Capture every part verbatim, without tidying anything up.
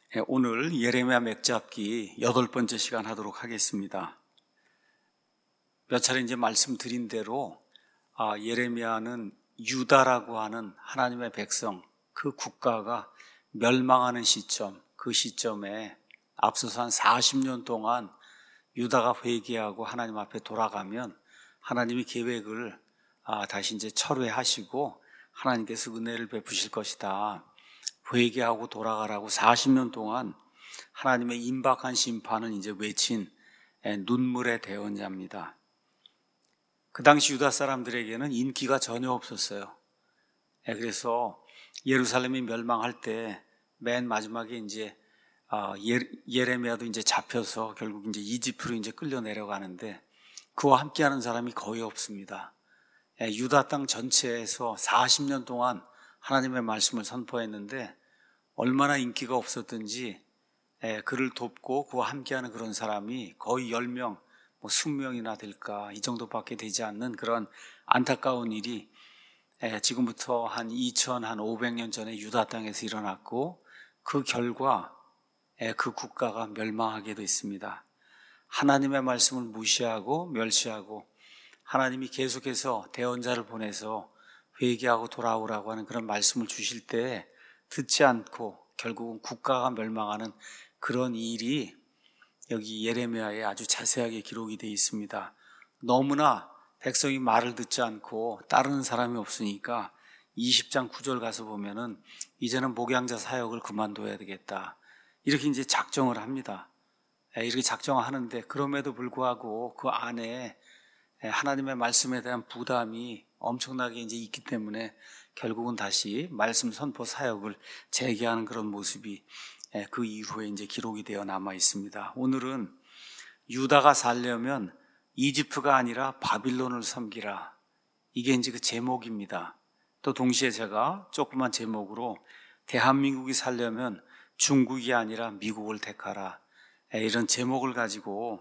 예, 오늘 예레미야 맥잡기 여덟 번째 시간 하도록 하겠습니다. 몇 차례 이제 말씀드린 대로 아, 예레미야는 유다라고 하는 하나님의 백성, 그 국가가 멸망하는 시점, 그 시점에 앞서서 한 사십 년 동안 유다가 회개하고 하나님 앞에 돌아가면 하나님이 계획을 아, 다시 이제 철회하시고 하나님께서 은혜를 베푸실 것이다. 회개하고 돌아가라고 사십 년 동안 하나님의 임박한 심판을 이제 외친 눈물의 대언자입니다. 그 당시 유다 사람들에게는 인기가 전혀 없었어요. 그래서 예루살렘이 멸망할 때 맨 마지막에 이제 예레미야도 이제 잡혀서 결국 이제 이집트로 이제 끌려 내려가는데 그와 함께하는 사람이 거의 없습니다. 유다 땅 전체에서 사십 년 동안 하나님의 말씀을 선포했는데 얼마나 인기가 없었든지 그를 돕고 그와 함께하는 그런 사람이 거의 열 명, 뭐 이십 명이나 될까 이 정도밖에 되지 않는 그런 안타까운 일이 지금부터 한 이천오백 년 전에 유다 땅에서 일어났고 그 결과 그 국가가 멸망하게 됐습니다. 하나님의 말씀을 무시하고 멸시하고 하나님이 계속해서 대언자를 보내서 회개하고 돌아오라고 하는 그런 말씀을 주실 때 듣지 않고 결국은 국가가 멸망하는 그런 일이 여기 예레미야에 아주 자세하게 기록이 되어 있습니다. 너무나 백성이 말을 듣지 않고 따르는 사람이 없으니까 이십 장 구 절 가서 보면은 이제는 목양자 사역을 그만둬야 되겠다. 이렇게 이제 작정을 합니다. 이렇게 작정하는데 그럼에도 불구하고 그 안에 하나님의 말씀에 대한 부담이 엄청나게 이제 있기 때문에 결국은 다시 말씀 선포 사역을 재개하는 그런 모습이 그 이후에 이제 기록이 되어 남아 있습니다. 오늘은 유다가 살려면 이집트가 아니라 바빌론을 섬기라. 이게 이제 그 제목입니다. 또 동시에 제가 조그만 제목으로 대한민국이 살려면 중국이 아니라 미국을 택하라. 이런 제목을 가지고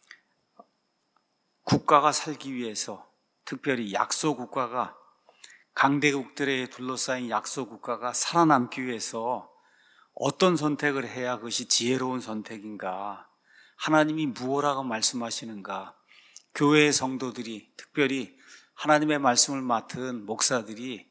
국가가 살기 위해서 특별히 약소 국가가 강대국들에 둘러싸인 약소 국가가 살아남기 위해서 어떤 선택을 해야 그것이 지혜로운 선택인가? 하나님이 무엇라고 말씀하시는가? 교회의 성도들이 특별히 하나님의 말씀을 맡은 목사들이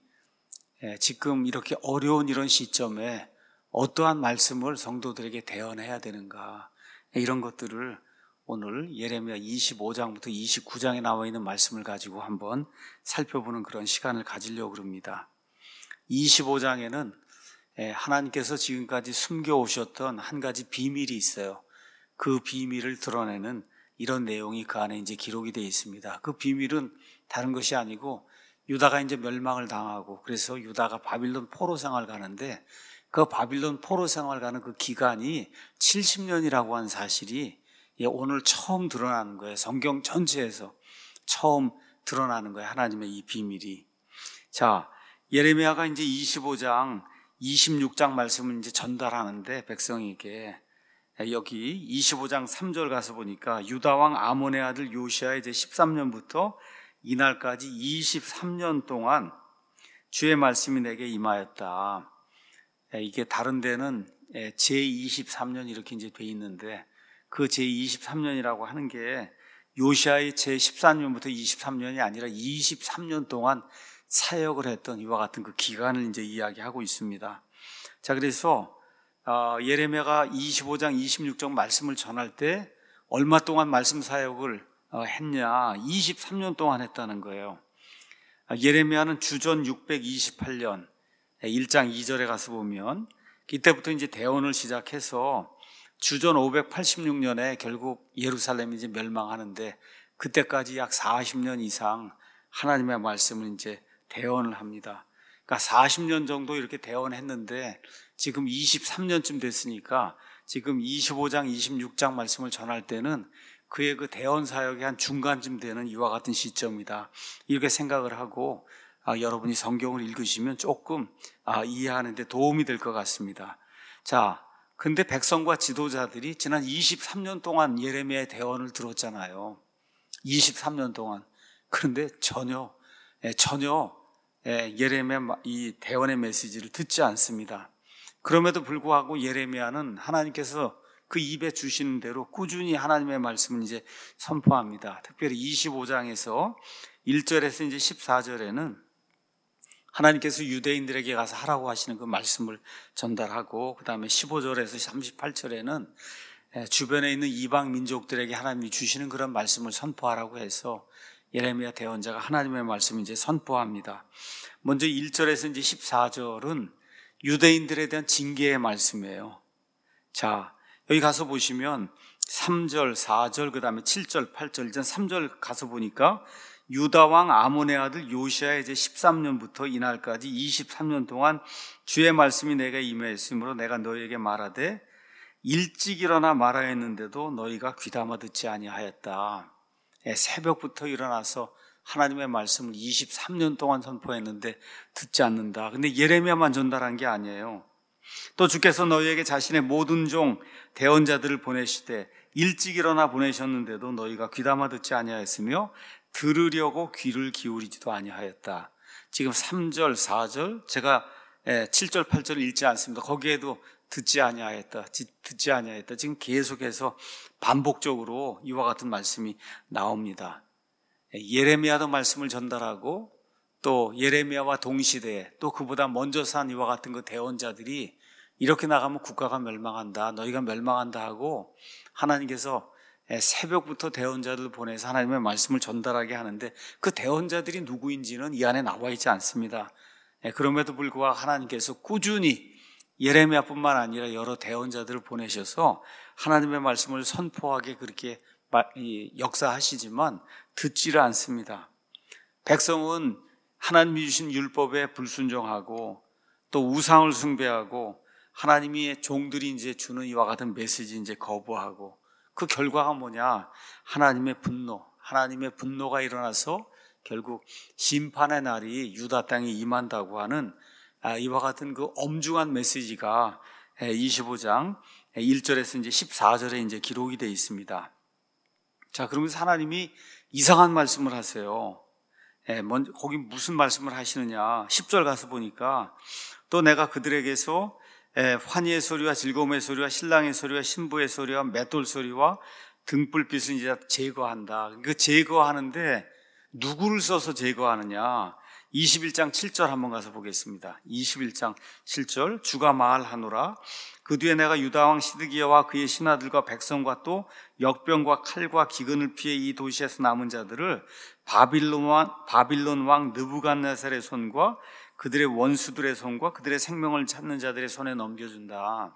지금 이렇게 어려운 이런 시점에 어떠한 말씀을 성도들에게 대언해야 되는가? 이런 것들을 오늘 예레미야 이십오 장부터 이십구 장에 나와 있는 말씀을 가지고 한번 살펴보는 그런 시간을 가지려고 합니다. 이십오 장에는 하나님께서 지금까지 숨겨오셨던 한 가지 비밀이 있어요. 그 비밀을 드러내는 이런 내용이 그 안에 이제 기록이 되어 있습니다. 그 비밀은 다른 것이 아니고 유다가 이제 멸망을 당하고 그래서 유다가 바빌론 포로 생활 가는데 그 바빌론 포로 생활 가는 그 기간이 칠십 년이라고 하는 사실이 오늘 처음 드러나는 거예요. 성경 전체에서 처음 드러나는 거예요. 하나님의 이 비밀이. 자, 예레미야가 이제 이십오 장, 이십육 장 말씀을 이제 전달하는데 백성에게 여기 이십오 장 삼 절 가서 보니까 유다 왕 아몬의 아들 요시아의 이제 십삼 년부터 이날까지 이십삼 년 동안 주의 말씀이 내게 임하였다. 이게 다른 데는 제이십삼 년 이렇게 이제 돼 있는데 그 제이십삼 년이라고 하는 게 요시아의 제십사 년부터 이십삼 년이 아니라 이십삼 년 동안 사역을 했던 이와 같은 그 기간을 이제 이야기하고 있습니다. 자, 그래서 예레미야가 이십오 장, 이십육 장 말씀을 전할 때 얼마 동안 말씀 사역을 했냐? 이십삼 년 동안 했다는 거예요. 예레미야는 주전 육백이십팔 년 일 장 이 절에 가서 보면 이때부터 이제 대언을 시작해서 주전 오백팔십육 년에 결국 예루살렘이 이제 멸망하는데 그때까지 약 사십 년 이상 하나님의 말씀을 이제 대언을 합니다. 그러니까 사십 년 정도 이렇게 대언했는데 지금 이십삼 년쯤 됐으니까 지금 이십오 장, 이십육 장 말씀을 전할 때는 그의 그 대언 사역의 한 중간쯤 되는 이와 같은 시점이다. 이렇게 생각을 하고 아, 여러분이 성경을 읽으시면 조금 아, 이해하는 데 도움이 될 것 같습니다. 자, 근데 백성과 지도자들이 지난 이십삼 년 동안 예레미야의 대언을 들었잖아요. 이십삼 년 동안. 그런데 전혀 전혀 예레미야 이 대언의 메시지를 듣지 않습니다. 그럼에도 불구하고 예레미야는 하나님께서 그 입에 주시는 대로 꾸준히 하나님의 말씀을 이제 선포합니다. 특별히 이십오 장에서 일 절에서 이제 십사 절에는 하나님께서 유대인들에게 가서 하라고 하시는 그 말씀을 전달하고, 그 다음에 십오 절에서 삼십팔 절에는 주변에 있는 이방 민족들에게 하나님이 주시는 그런 말씀을 선포하라고 해서 예레미야 대언자가 하나님의 말씀을 이제 선포합니다. 먼저 일 절에서 이제 십사 절은 유대인들에 대한 징계의 말씀이에요. 자, 여기 가서 보시면 삼 절, 사 절, 그 다음에 칠 절, 팔 절, 일단 삼 절 가서 보니까 유다 왕 아몬의 아들 요시아의 이제 십삼 년부터 이날까지 이십삼 년 동안 주의 말씀이 내게 임하였으므로 내가 너희에게 말하되 일찍 일어나 말하야 했는데도 너희가 귀담아 듣지 아니하였다. 새벽부터 일어나서 하나님의 말씀을 이십삼 년 동안 선포했는데 듣지 않는다. 근데 예레미야만 전달한 게 아니에요. 또 주께서 너희에게 자신의 모든 종 대언자들을 보내시되 일찍 일어나 보내셨는데도 너희가 귀담아 듣지 아니하였으며 들으려고 귀를 기울이지도 아니하였다. 지금 삼 절, 사 절, 제가 칠 절, 팔 절을 읽지 않습니다. 거기에도 듣지 아니하였다, 듣지 아니하였다. 지금 계속해서 반복적으로 이와 같은 말씀이 나옵니다. 예레미야도 말씀을 전달하고 또 예레미야와 동시대에 또 그보다 먼저 산 이와 같은 그 대언자들이 이렇게 나가면 국가가 멸망한다, 너희가 멸망한다 하고 하나님께서 새벽부터 대언자들을 보내서 하나님의 말씀을 전달하게 하는데 그 대언자들이 누구인지는 이 안에 나와 있지 않습니다. 그럼에도 불구하고 하나님께서 꾸준히 예레미야뿐만 아니라 여러 대언자들을 보내셔서 하나님의 말씀을 선포하게 그렇게 역사하시지만 듣지를 않습니다. 백성은 하나님이 주신 율법에 불순종하고 또 우상을 숭배하고 하나님이 종들이 이제 주는 이와 같은 메시지 이제 거부하고, 그 결과가 뭐냐? 하나님의 분노, 하나님의 분노가 일어나서 결국 심판의 날이 유다 땅에 임한다고 하는 이와 같은 그 엄중한 메시지가 이십오 장 일 절에서 이제 십사 절에 이제 기록이 되어 있습니다. 자, 그러면서 하나님이 이상한 말씀을 하세요. 먼저 거기 무슨 말씀을 하시느냐? 십 절 가서 보니까 또 내가 그들에게서 환희의 소리와 즐거움의 소리와 신랑의 소리와 신부의 소리와 맷돌 소리와 등불빛을 이제 제거한다. 그 제거하는데 누구를 써서 제거하느냐? 이십일 장 칠 절 한번 가서 보겠습니다. 이십일 장 칠 절, 주가 말하노라. 그 뒤에 내가 유다왕 시드기야와 그의 신하들과 백성과 또 역병과 칼과 기근을 피해 이 도시에서 남은 자들을 바빌론 왕, 바빌론 왕 느부갓네살의 손과 그들의 원수들의 손과 그들의 생명을 찾는 자들의 손에 넘겨준다.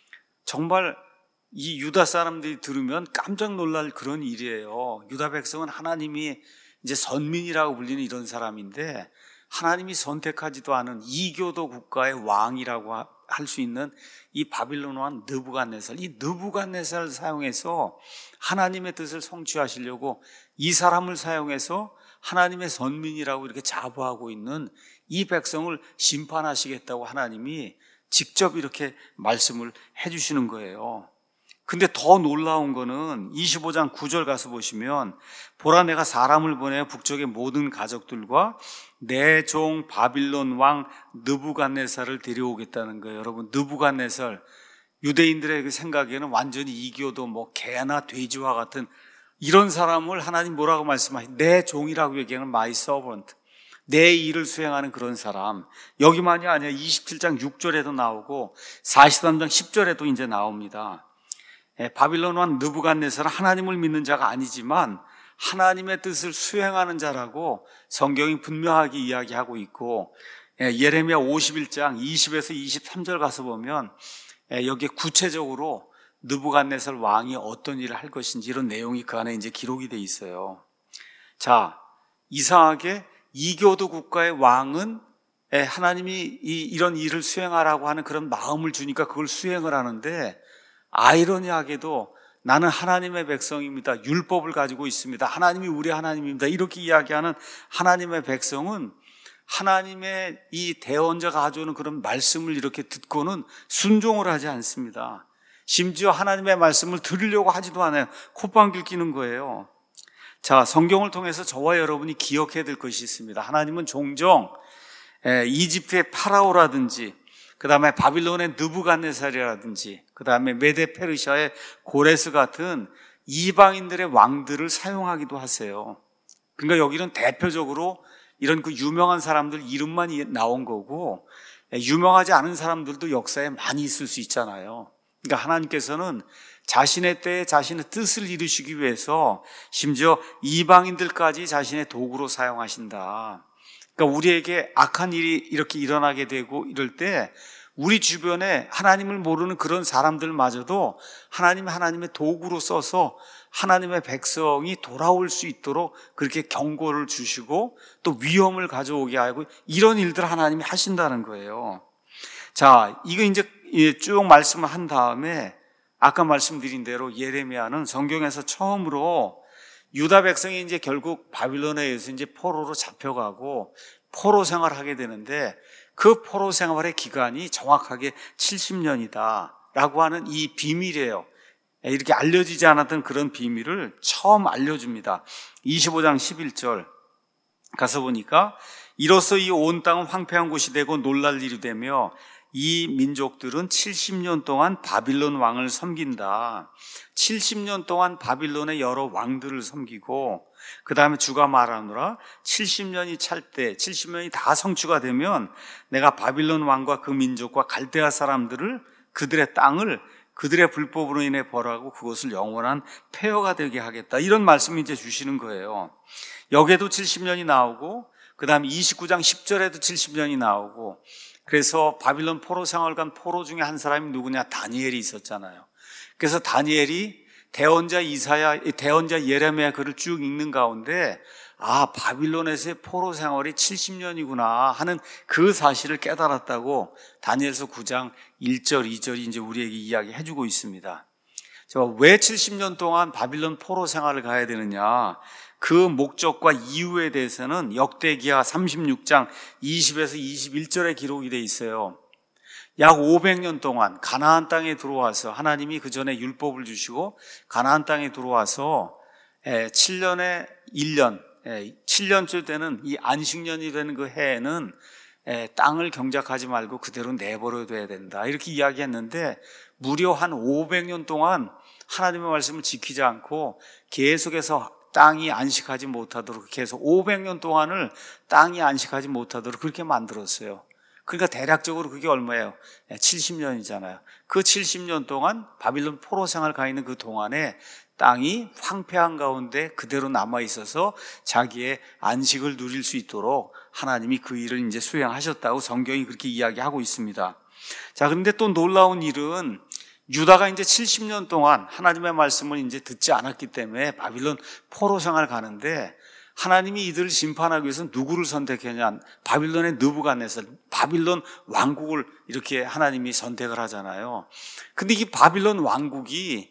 정말 이 유다 사람들이 들으면 깜짝 놀랄 그런 일이에요. 유다 백성은 하나님이 이제 선민이라고 불리는 이런 사람인데 하나님이 선택하지도 않은 이교도 국가의 왕이라고 할 수 있는 이 바빌론 왕 느부갓네살, 이 느부갓네살을 사용해서 하나님의 뜻을 성취하시려고 이 사람을 사용해서 하나님의 선민이라고 이렇게 자부하고 있는 이 백성을 심판하시겠다고 하나님이 직접 이렇게 말씀을 해주시는 거예요. 근데 더 놀라운 거는 이십오 장 구 절 가서 보시면 보라 내가 사람을 보내 북쪽의 모든 가족들과 내 종 바빌론 왕 느부갓네살을 데려오겠다는 거예요. 여러분, 느부갓네살 유대인들의 그 생각에는 완전히 이교도 뭐 개나 돼지와 같은 이런 사람을 하나님 뭐라고 말씀하시? 내 종이라고 얘기하는 my servant, 내 일을 수행하는 그런 사람. 여기만이 아니라 이십칠 장 육 절에도 나오고 사십삼 장 십 절에도 이제 나옵니다. 바빌론 왕 느부갓네살은 하나님을 믿는 자가 아니지만 하나님의 뜻을 수행하는 자라고 성경이 분명하게 이야기하고 있고, 예레미야 오십일 장 이십에서 이십삼 절 가서 보면 여기에 구체적으로 느부갓네살 왕이 어떤 일을 할 것인지 이런 내용이 그 안에 이제 기록이 돼 있어요. 자, 이상하게 이교도 국가의 왕은 하나님이 이, 이런 일을 수행하라고 하는 그런 마음을 주니까 그걸 수행을 하는데, 아이러니하게도 나는 하나님의 백성입니다, 율법을 가지고 있습니다, 하나님이 우리 하나님입니다, 이렇게 이야기하는 하나님의 백성은 하나님의 이 대언자가 가져오는 그런 말씀을 이렇게 듣고는 순종을 하지 않습니다. 심지어 하나님의 말씀을 들으려고 하지도 않아요. 콧방귀를 뀌는 거예요. 자, 성경을 통해서 저와 여러분이 기억해야 될 것이 있습니다. 하나님은 종종 이집트의 파라오라든지 그 다음에 바빌론의 느부갓네살이라든지, 그 다음에 메데 페르시아의 고레스 같은 이방인들의 왕들을 사용하기도 하세요. 그러니까 여기는 대표적으로 이런 그 유명한 사람들 이름만 나온 거고, 유명하지 않은 사람들도 역사에 많이 있을 수 있잖아요. 그러니까 하나님께서는 자신의 때에 자신의 뜻을 이루시기 위해서 심지어 이방인들까지 자신의 도구로 사용하신다. 그러니까 우리에게 악한 일이 이렇게 일어나게 되고 이럴 때 우리 주변에 하나님을 모르는 그런 사람들마저도 하나님 하나님의 도구로 써서 하나님의 백성이 돌아올 수 있도록 그렇게 경고를 주시고 또 위험을 가져오게 하고 이런 일들 하나님이 하신다는 거예요. 자, 이거 이제 쭉 말씀을 한 다음에 아까 말씀드린 대로 예레미야는 성경에서 처음으로 유다 백성이 이제 결국 바빌론에 의해서 이제 포로로 잡혀가고 포로 생활하게 되는데 그 포로 생활의 기간이 정확하게 칠십 년이다라고 하는 이 비밀이에요. 이렇게 알려지지 않았던 그런 비밀을 처음 알려줍니다. 이십오 장 십일 절 가서 보니까 이로써 이 온 땅은 황폐한 곳이 되고 놀랄 일이 되며 이 민족들은 칠십 년 동안 바빌론 왕을 섬긴다. 칠십 년 동안 바빌론의 여러 왕들을 섬기고 그 다음에 주가 말하노라 칠십 년이 찰 때 칠십 년이 다 성취가 되면 내가 바빌론 왕과 그 민족과 갈대아 사람들을 그들의 땅을 그들의 불법으로 인해 벌하고 그것을 영원한 폐허가 되게 하겠다. 이런 말씀을 이제 주시는 거예요. 여기에도 칠십 년이 나오고 그 다음에 이십구 장 십 절에도 칠십 년이 나오고 그래서 바빌론 포로 생활 간 포로 중에 한 사람이 누구냐? 다니엘이 있었잖아요. 그래서 다니엘이 대언자 이사야, 대언자 예레미야 글을 쭉 읽는 가운데 아, 바빌론에서의 포로 생활이 칠십 년이구나 하는 그 사실을 깨달았다고 다니엘서 구 장 일 절, 이 절이 이제 우리에게 이야기해 주고 있습니다. 왜 칠십 년 동안 바빌론 포로 생활을 가야 되느냐? 그 목적과 이유에 대해서는 역대기하 삼십육 장 이십에서 이십일 절에 기록이 돼 있어요. 약 오백 년 동안 가나안 땅에 들어와서 하나님이 그 전에 율법을 주시고 가나안 땅에 들어와서 칠 년에 일 년, 칠 년째 되는 이 안식년이 되는 그 해에는 땅을 경작하지 말고 그대로 내버려둬야 된다. 이렇게 이야기했는데 무려 한 오백 년 동안 하나님의 말씀을 지키지 않고 계속해서 땅이 안식하지 못하도록 계속 오백 년 동안을 땅이 안식하지 못하도록 그렇게 만들었어요. 그러니까 대략적으로 그게 얼마예요? 칠십 년이잖아요. 그 칠십 년 동안 바빌론 포로 생활 가 있는 그 동안에 땅이 황폐한 가운데 그대로 남아 있어서 자기의 안식을 누릴 수 있도록 하나님이 그 일을 이제 수행하셨다고 성경이 그렇게 이야기하고 있습니다. 자, 그런데 또 놀라운 일은 유다가 이제 칠십 년 동안 하나님의 말씀을 이제 듣지 않았기 때문에 바빌론 포로 생활 가는데 하나님이 이들을 심판하기 위해서 누구를 선택했냐? 바빌론의 느부갓네살, 바빌론 왕국을 이렇게 하나님이 선택을 하잖아요. 근데 이 바빌론 왕국이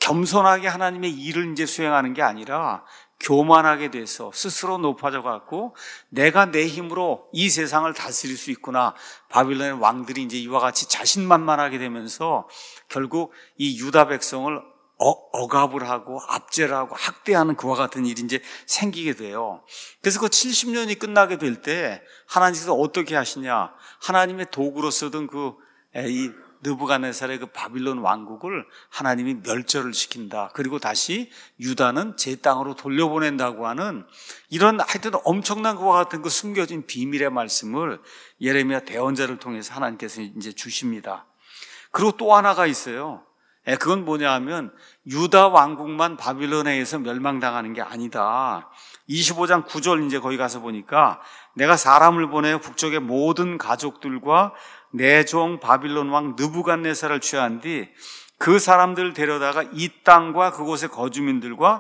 겸손하게 하나님의 일을 이제 수행하는 게 아니라 교만하게 돼서 스스로 높아져 갖고 내가 내 힘으로 이 세상을 다스릴 수 있구나. 바빌론의 왕들이 이제 이와 같이 자신만만하게 되면서 결국 이 유다 백성을 어, 억압을 하고 압제를 하고 학대하는 그와 같은 일이 이제 생기게 돼요. 그래서 그 칠십 년이 끝나게 될 때 하나님께서 어떻게 하시냐? 하나님의 도구로 쓰던 그 이 느부갓네살의 그 바빌론 왕국을 하나님이 멸절을 시킨다. 그리고 다시 유다는 제 땅으로 돌려보낸다고 하는 이런 하여튼 엄청난 것과 같은 그 숨겨진 비밀의 말씀을 예레미야 대언자를 통해서 하나님께서 이제 주십니다. 그리고 또 하나가 있어요. 그건 뭐냐 하면 유다 왕국만 바빌론에 의해서 멸망당하는 게 아니다. 이십오 장 구 절 이제 거기 가서 보니까 내가 사람을 보내어 북쪽의 모든 가족들과 내 종 바빌론 왕 느부갓네살을 취한 뒤 그 사람들을 데려다가 이 땅과 그곳의 거주민들과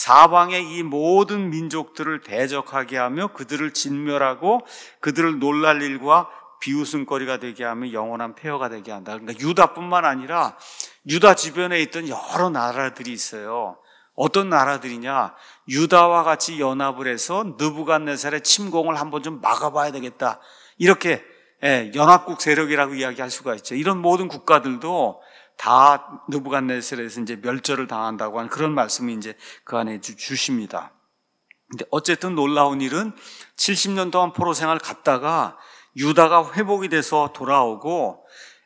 사방의 이 모든 민족들을 대적하게 하며 그들을 진멸하고 그들을 놀랄 일과 비웃음거리가 되게 하며 영원한 폐허가 되게 한다. 그러니까 유다뿐만 아니라 유다 주변에 있던 여러 나라들이 있어요. 어떤 나라들이냐? 유다와 같이 연합을 해서 느부갓네살의 침공을 한번 좀 막아봐야 되겠다. 이렇게 예, 연합국 세력이라고 이야기할 수가 있죠. 이런 모든 국가들도 다 느부갓네살에서 이제 멸절을 당한다고 하는 그런 말씀이 이제 그 안에 주, 주십니다. 근데 어쨌든 놀라운 일은 칠십 년 동안 포로 생활 갔다가 유다가 회복이 돼서 돌아오고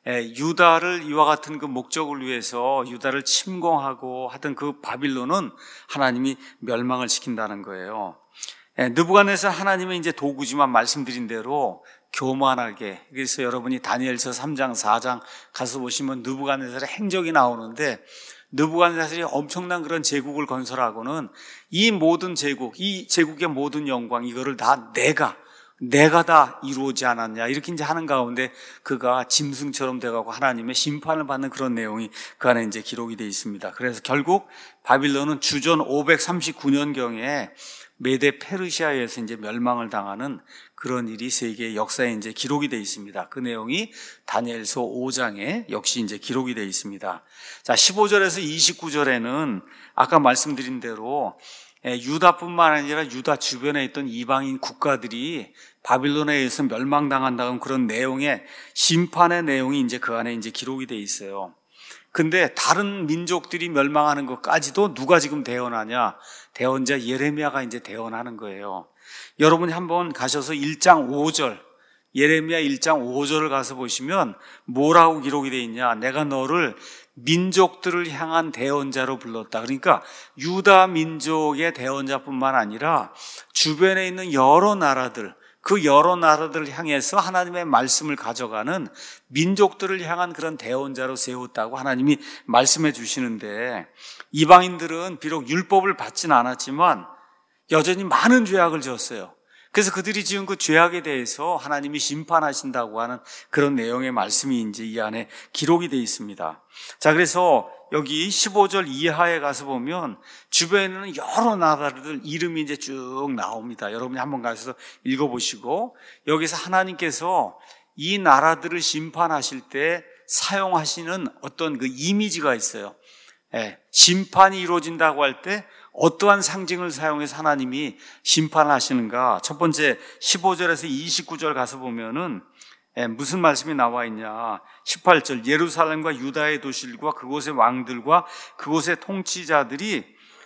유다를 이와 같은 그 목적을 위해서 유다를 침공하고 하던 그 바빌론은 하나님이 멸망을 시킨다는 거예요. 느부갓네살 하나님은 이제 도구지만 말씀드린 대로 교만하게, 그래서 여러분이 다니엘서 삼 장 사 장 가서 보시면 느부갓네살의 행적이 나오는데, 느부갓네살이 엄청난 그런 제국을 건설하고는 이 모든 제국, 이 제국의 모든 영광, 이거를 다 내가 내가 다 이루어지 않았냐 이렇게 이제 하는 가운데 그가 짐승처럼 돼가고 하나님의 심판을 받는 그런 내용이 그 안에 이제 기록이 되어 있습니다. 그래서 결국 바빌론은 주전 오백삼십구 년경에 메데 페르시아에서 이제 멸망을 당하는 그런 일이 세계의 역사에 이제 기록이 되어 있습니다. 그 내용이 다니엘서 오 장에 역시 이제 기록이 되어 있습니다. 자, 십오 절에서 이십구 절에는 아까 말씀드린 대로 유다뿐만 아니라 유다 주변에 있던 이방인 국가들이 바빌론에 의해서 멸망당한다는 그런 내용의 심판의 내용이 이제 그 안에 이제 기록이 되어 있어요. 근데 다른 민족들이 멸망하는 것까지도 누가 지금 대언하냐? 대언자 예레미야가 이제 대언하는 거예요. 여러분이 한번 가셔서 일 장 오 절, 예레미야 일 장 오 절을 가서 보시면 뭐라고 기록이 되어 있냐? 내가 너를 민족들을 향한 대언자로 불렀다. 그러니까 유다 민족의 대언자뿐만 아니라 주변에 있는 여러 나라들, 그 여러 나라들을 향해서 하나님의 말씀을 가져가는 민족들을 향한 그런 대언자로 세웠다고 하나님이 말씀해 주시는데, 이방인들은 비록 율법을 받지는 않았지만 여전히 많은 죄악을 지었어요. 그래서 그들이 지은 그 죄악에 대해서 하나님이 심판하신다고 하는 그런 내용의 말씀이 이제 이 안에 기록이 되어 있습니다. 자, 그래서 여기 십오 절 이하에 가서 보면 주변에는 여러 나라들 이름이 이제 쭉 나옵니다. 여러분이 한번 가셔서 읽어보시고, 여기서 하나님께서 이 나라들을 심판하실 때 사용하시는 어떤 그 이미지가 있어요. 예, 심판이 이루어진다고 할 때 어떠한 상징을 사용해서 하나님이 심판하시는가? 첫 번째 십오 절에서 이십구 절 가서 보면은 무슨 말씀이 나와 있냐? 십팔 절, 예루살렘과 유다의 도시들과 그곳의 왕들과 그곳의 통치자들이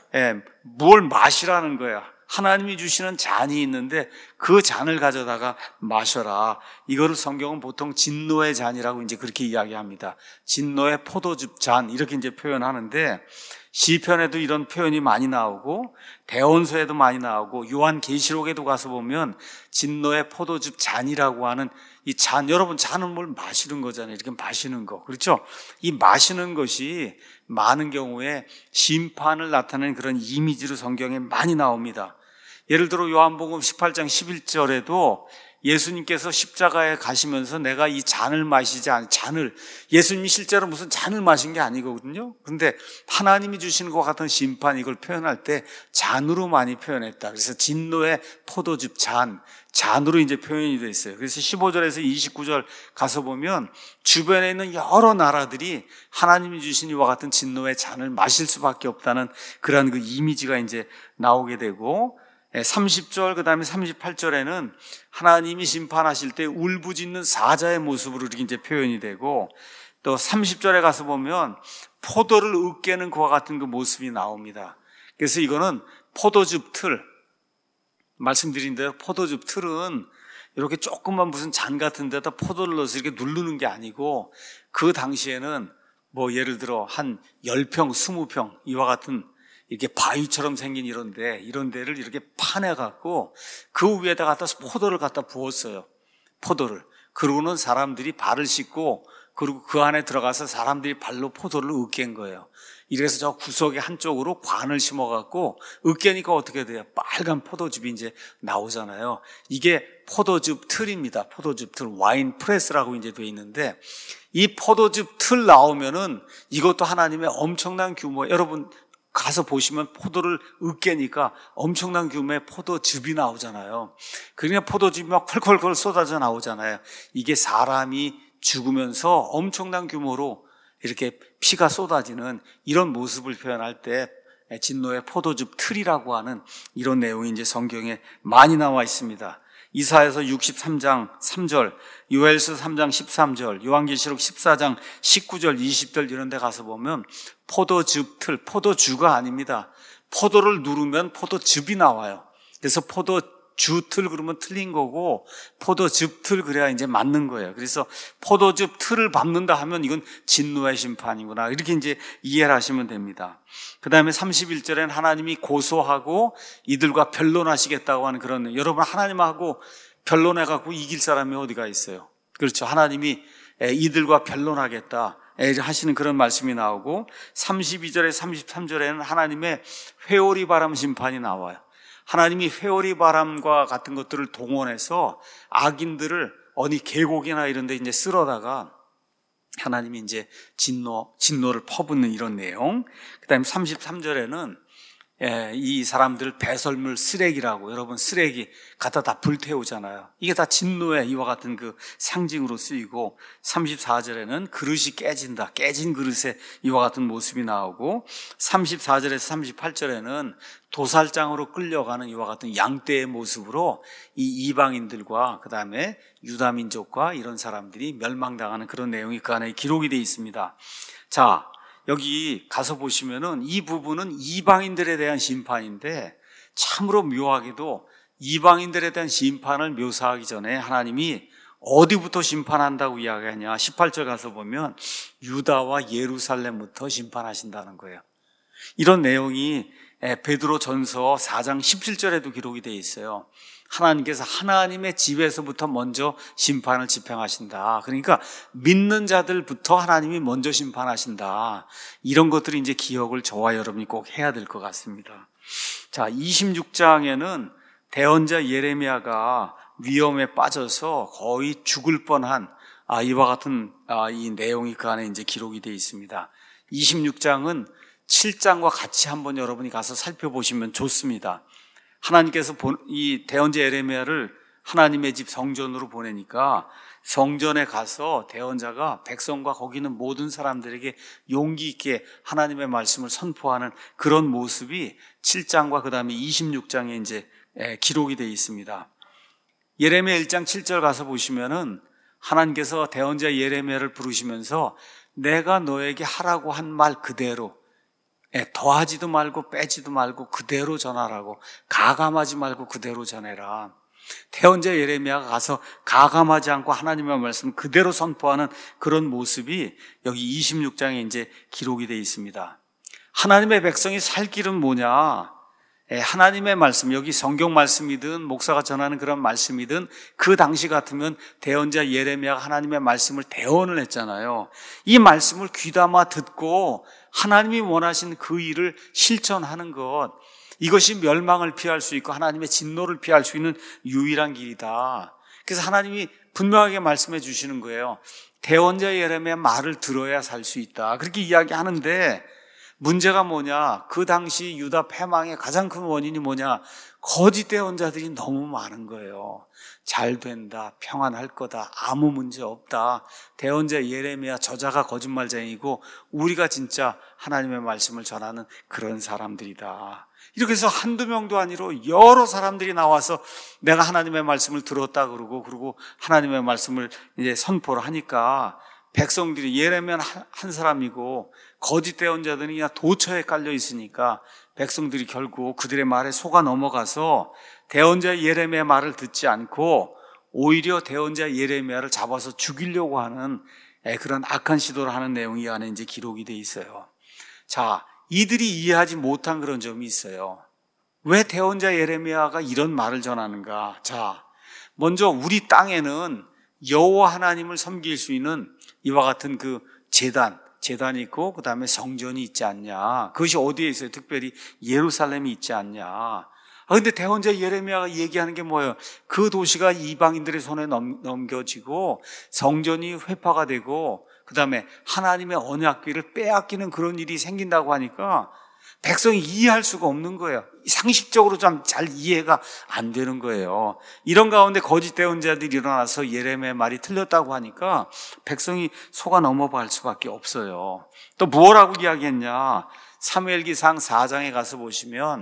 뭘 마시라는 거야. 하나님이 주시는 잔이 있는데 그 잔을 가져다가 마셔라. 이거를 성경은 보통 진노의 잔이라고 이제 그렇게 이야기합니다. 진노의 포도즙 잔 이렇게 이제 표현하는데, 시편에도 이런 표현이 많이 나오고 대언서에도 많이 나오고 요한계시록에도 가서 보면 진노의 포도즙 잔이라고 하는 이 잔, 여러분 잔은 뭘 마시는 거잖아요. 이렇게 마시는 거, 그렇죠? 이 마시는 것이 많은 경우에 심판을 나타내는 그런 이미지로 성경에 많이 나옵니다. 예를 들어 요한복음 십팔 장 십일 절에도 예수님께서 십자가에 가시면서 내가 이 잔을 마시지 않, 잔을, 예수님이 실제로 무슨 잔을 마신 게 아니거든요. 그런데 하나님이 주시는 것 같은 심판, 이걸 표현할 때 잔으로 많이 표현했다. 그래서 진노의 포도즙 잔, 잔으로 이제 표현이 되어 있어요. 그래서 십오 절에서 이십구 절 가서 보면 주변에 있는 여러 나라들이 하나님이 주신 이와 같은 진노의 잔을 마실 수밖에 없다는 그런 그 이미지가 이제 나오게 되고, 삼십 절 그 다음에 삼십팔 절에는 하나님이 심판하실 때 울부짖는 사자의 모습으로 이렇게 이제 표현이 되고, 또 삼십 절에 가서 보면 포도를 으깨는 그와 같은 그 모습이 나옵니다. 그래서 이거는 포도즙 틀, 말씀드린 대로 포도즙 틀은 이렇게 조그만 무슨 잔 같은 데다 포도를 넣어서 이렇게 누르는 게 아니고, 그 당시에는 뭐 예를 들어 한 십 평, 이십 평 이와 같은 이렇게 바위처럼 생긴 이런 데, 이런 데를 이렇게 파내갖고 그 위에다 갖다 포도를 갖다 부었어요. 포도를. 그러고는 사람들이 발을 씻고, 그리고 그 안에 들어가서 사람들이 발로 포도를 으깬 거예요. 이래서 저 구석의 한쪽으로 관을 심어갖고 으깨니까 어떻게 돼요? 빨간 포도즙이 이제 나오잖아요. 이게 포도즙 틀입니다. 포도즙 틀, 와인 프레스라고 이제 돼 있는데, 이 포도즙 틀 나오면은 이것도 하나님의 엄청난 규모, 여러분 가서 보시면 포도를 으깨니까 엄청난 규모의 포도즙이 나오잖아요. 그러니까 포도즙이 막 펄펄펄 쏟아져 나오잖아요. 이게 사람이 죽으면서 엄청난 규모로 이렇게 피가 쏟아지는 이런 모습을 표현할 때 진노의 포도즙 틀이라고 하는 이런 내용이 이제 성경에 많이 나와 있습니다. 이사야서 육십삼 장 삼 절, 요엘서 삼 장 십삼 절, 요한계시록 십사 장 십구 절, 이십 절 이런 데 가서 보면 포도즙 틀, 포도주가 아닙니다. 포도를 누르면 포도즙이 나와요. 그래서 포도 주틀 그러면 틀린 거고 포도즙 틀 그래야 이제 맞는 거예요. 그래서 포도즙 틀을 밟는다 하면 이건 진노의 심판이구나. 이렇게 이제 이해를 하시면 됩니다. 그 다음에 삼십일 절에는 하나님이 고소하고 이들과 변론하시겠다고 하는 그런, 여러분 하나님하고 변론해갖고 이길 사람이 어디가 있어요? 그렇죠. 하나님이 이들과 변론하겠다 하시는 그런 말씀이 나오고, 삼십이 절에 삼십삼 절에는 하나님의 회오리 바람 심판이 나와요. 하나님이 회오리 바람과 같은 것들을 동원해서 악인들을 어디 계곡이나 이런 데 이제 쓸어다가 하나님이 이제 진노, 진노를 퍼붓는 이런 내용. 그 다음에 삼십삼 절에는 예, 이 사람들 배설물 쓰레기라고, 여러분 쓰레기 갖다 다 불태우잖아요. 이게 다 진노의 이와 같은 그 상징으로 쓰이고, 삼십사 절에는 그릇이 깨진다, 깨진 그릇에 이와 같은 모습이 나오고, 삼십사 절에서 삼십팔 절에는 도살장으로 끌려가는 이와 같은 양떼의 모습으로 이 이방인들과 그 다음에 유다민족과 이런 사람들이 멸망당하는 그런 내용이 그 안에 기록이 되어 있습니다. 자, 여기 가서 보시면은 이 부분은 이방인들에 대한 심판인데, 참으로 묘하게도 이방인들에 대한 심판을 묘사하기 전에 하나님이 어디부터 심판한다고 이야기하냐, 십팔 절 가서 보면 유다와 예루살렘부터 심판하신다는 거예요. 이런 내용이 베드로 전서 사 장 십칠 절에도 기록이 되어 있어요. 하나님께서 하나님의 집에서부터 먼저 심판을 집행하신다. 그러니까 믿는 자들부터 하나님이 먼저 심판하신다. 이런 것들이 이제 기억을 저와 여러분이 꼭 해야 될 것 같습니다. 자, 이십육 장에는 대언자 예레미야가 위험에 빠져서 거의 죽을 뻔한 아, 이와 같은 아, 이 내용이 그 안에 이제 기록이 되어 있습니다. 이십육 장은 칠 장과 같이 한번 여러분이 가서 살펴보시면 좋습니다. 하나님께서 이 대언자 예레미야를 하나님의 집 성전으로 보내니까 성전에 가서 대언자가 백성과 거기 있는 모든 사람들에게 용기 있게 하나님의 말씀을 선포하는 그런 모습이 칠 장과 그 다음에 이십육 장에 이제 기록이 되어 있습니다. 예레미야 일 장 칠 절 가서 보시면은 하나님께서 대언자 예레미야를 부르시면서 내가 너에게 하라고 한 말 그대로, 더하지도 말고 빼지도 말고 그대로 전하라고, 가감하지 말고 그대로 전해라. 대언자 예레미야가 가서 가감하지 않고 하나님의 말씀 그대로 선포하는 그런 모습이 여기 이십육 장에 이제 기록이 되어 있습니다. 하나님의 백성이 살 길은 뭐냐? 하나님의 말씀, 여기 성경 말씀이든 목사가 전하는 그런 말씀이든 그 당시 같으면 대언자 예레미야가 하나님의 말씀을 대언을 했잖아요. 이 말씀을 귀담아 듣고 하나님이 원하신 그 일을 실천하는 것, 이것이 멸망을 피할 수 있고 하나님의 진노를 피할 수 있는 유일한 길이다. 그래서 하나님이 분명하게 말씀해 주시는 거예요. 대언자 예레미야 말을 들어야 살 수 있다. 그렇게 이야기하는데 문제가 뭐냐? 그 당시 유다 패망의 가장 큰 원인이 뭐냐? 거짓 대언자들이 너무 많은 거예요. 잘 된다, 평안할 거다, 아무 문제 없다. 대언자 예레미야 저자가 거짓말쟁이고 우리가 진짜 하나님의 말씀을 전하는 그런 사람들이다. 이렇게 해서 한두 명도 아니로 여러 사람들이 나와서 내가 하나님의 말씀을 들었다 그러고, 그리고 하나님의 말씀을 이제 선포를 하니까 백성들이 예레미야는 한 사람이고 거짓 대언자들이 그냥 도처에 깔려 있으니까 백성들이 결국 그들의 말에 속아 넘어가서 대언자 예레미야 말을 듣지 않고 오히려 대언자 예레미야를 잡아서 죽이려고 하는 그런 악한 시도를 하는 내용이 안에 이제 기록이 돼 있어요. 자, 이들이 이해하지 못한 그런 점이 있어요. 왜 대언자 예레미야가 이런 말을 전하는가? 자, 먼저 우리 땅에는 여호와 하나님을 섬길 수 있는 이와 같은 그 제단, 제단이 있고 그 다음에 성전이 있지 않냐. 그것이 어디에 있어요? 특별히 예루살렘이 있지 않냐. 아, 근데 대언자 예레미야가 얘기하는 게 뭐예요? 그 도시가 이방인들의 손에 넘, 넘겨지고 성전이 회파가 되고 그 다음에 하나님의 언약궤를 빼앗기는 그런 일이 생긴다고 하니까 백성이 이해할 수가 없는 거예요. 상식적으로 좀 잘 이해가 안 되는 거예요. 이런 가운데 거짓 대언자들이 일어나서 예레미야의 말이 틀렸다고 하니까 백성이 속아 넘어갈 수밖에 없어요. 또 뭐라고 이야기했냐? 사무엘기상 사 장에 가서 보시면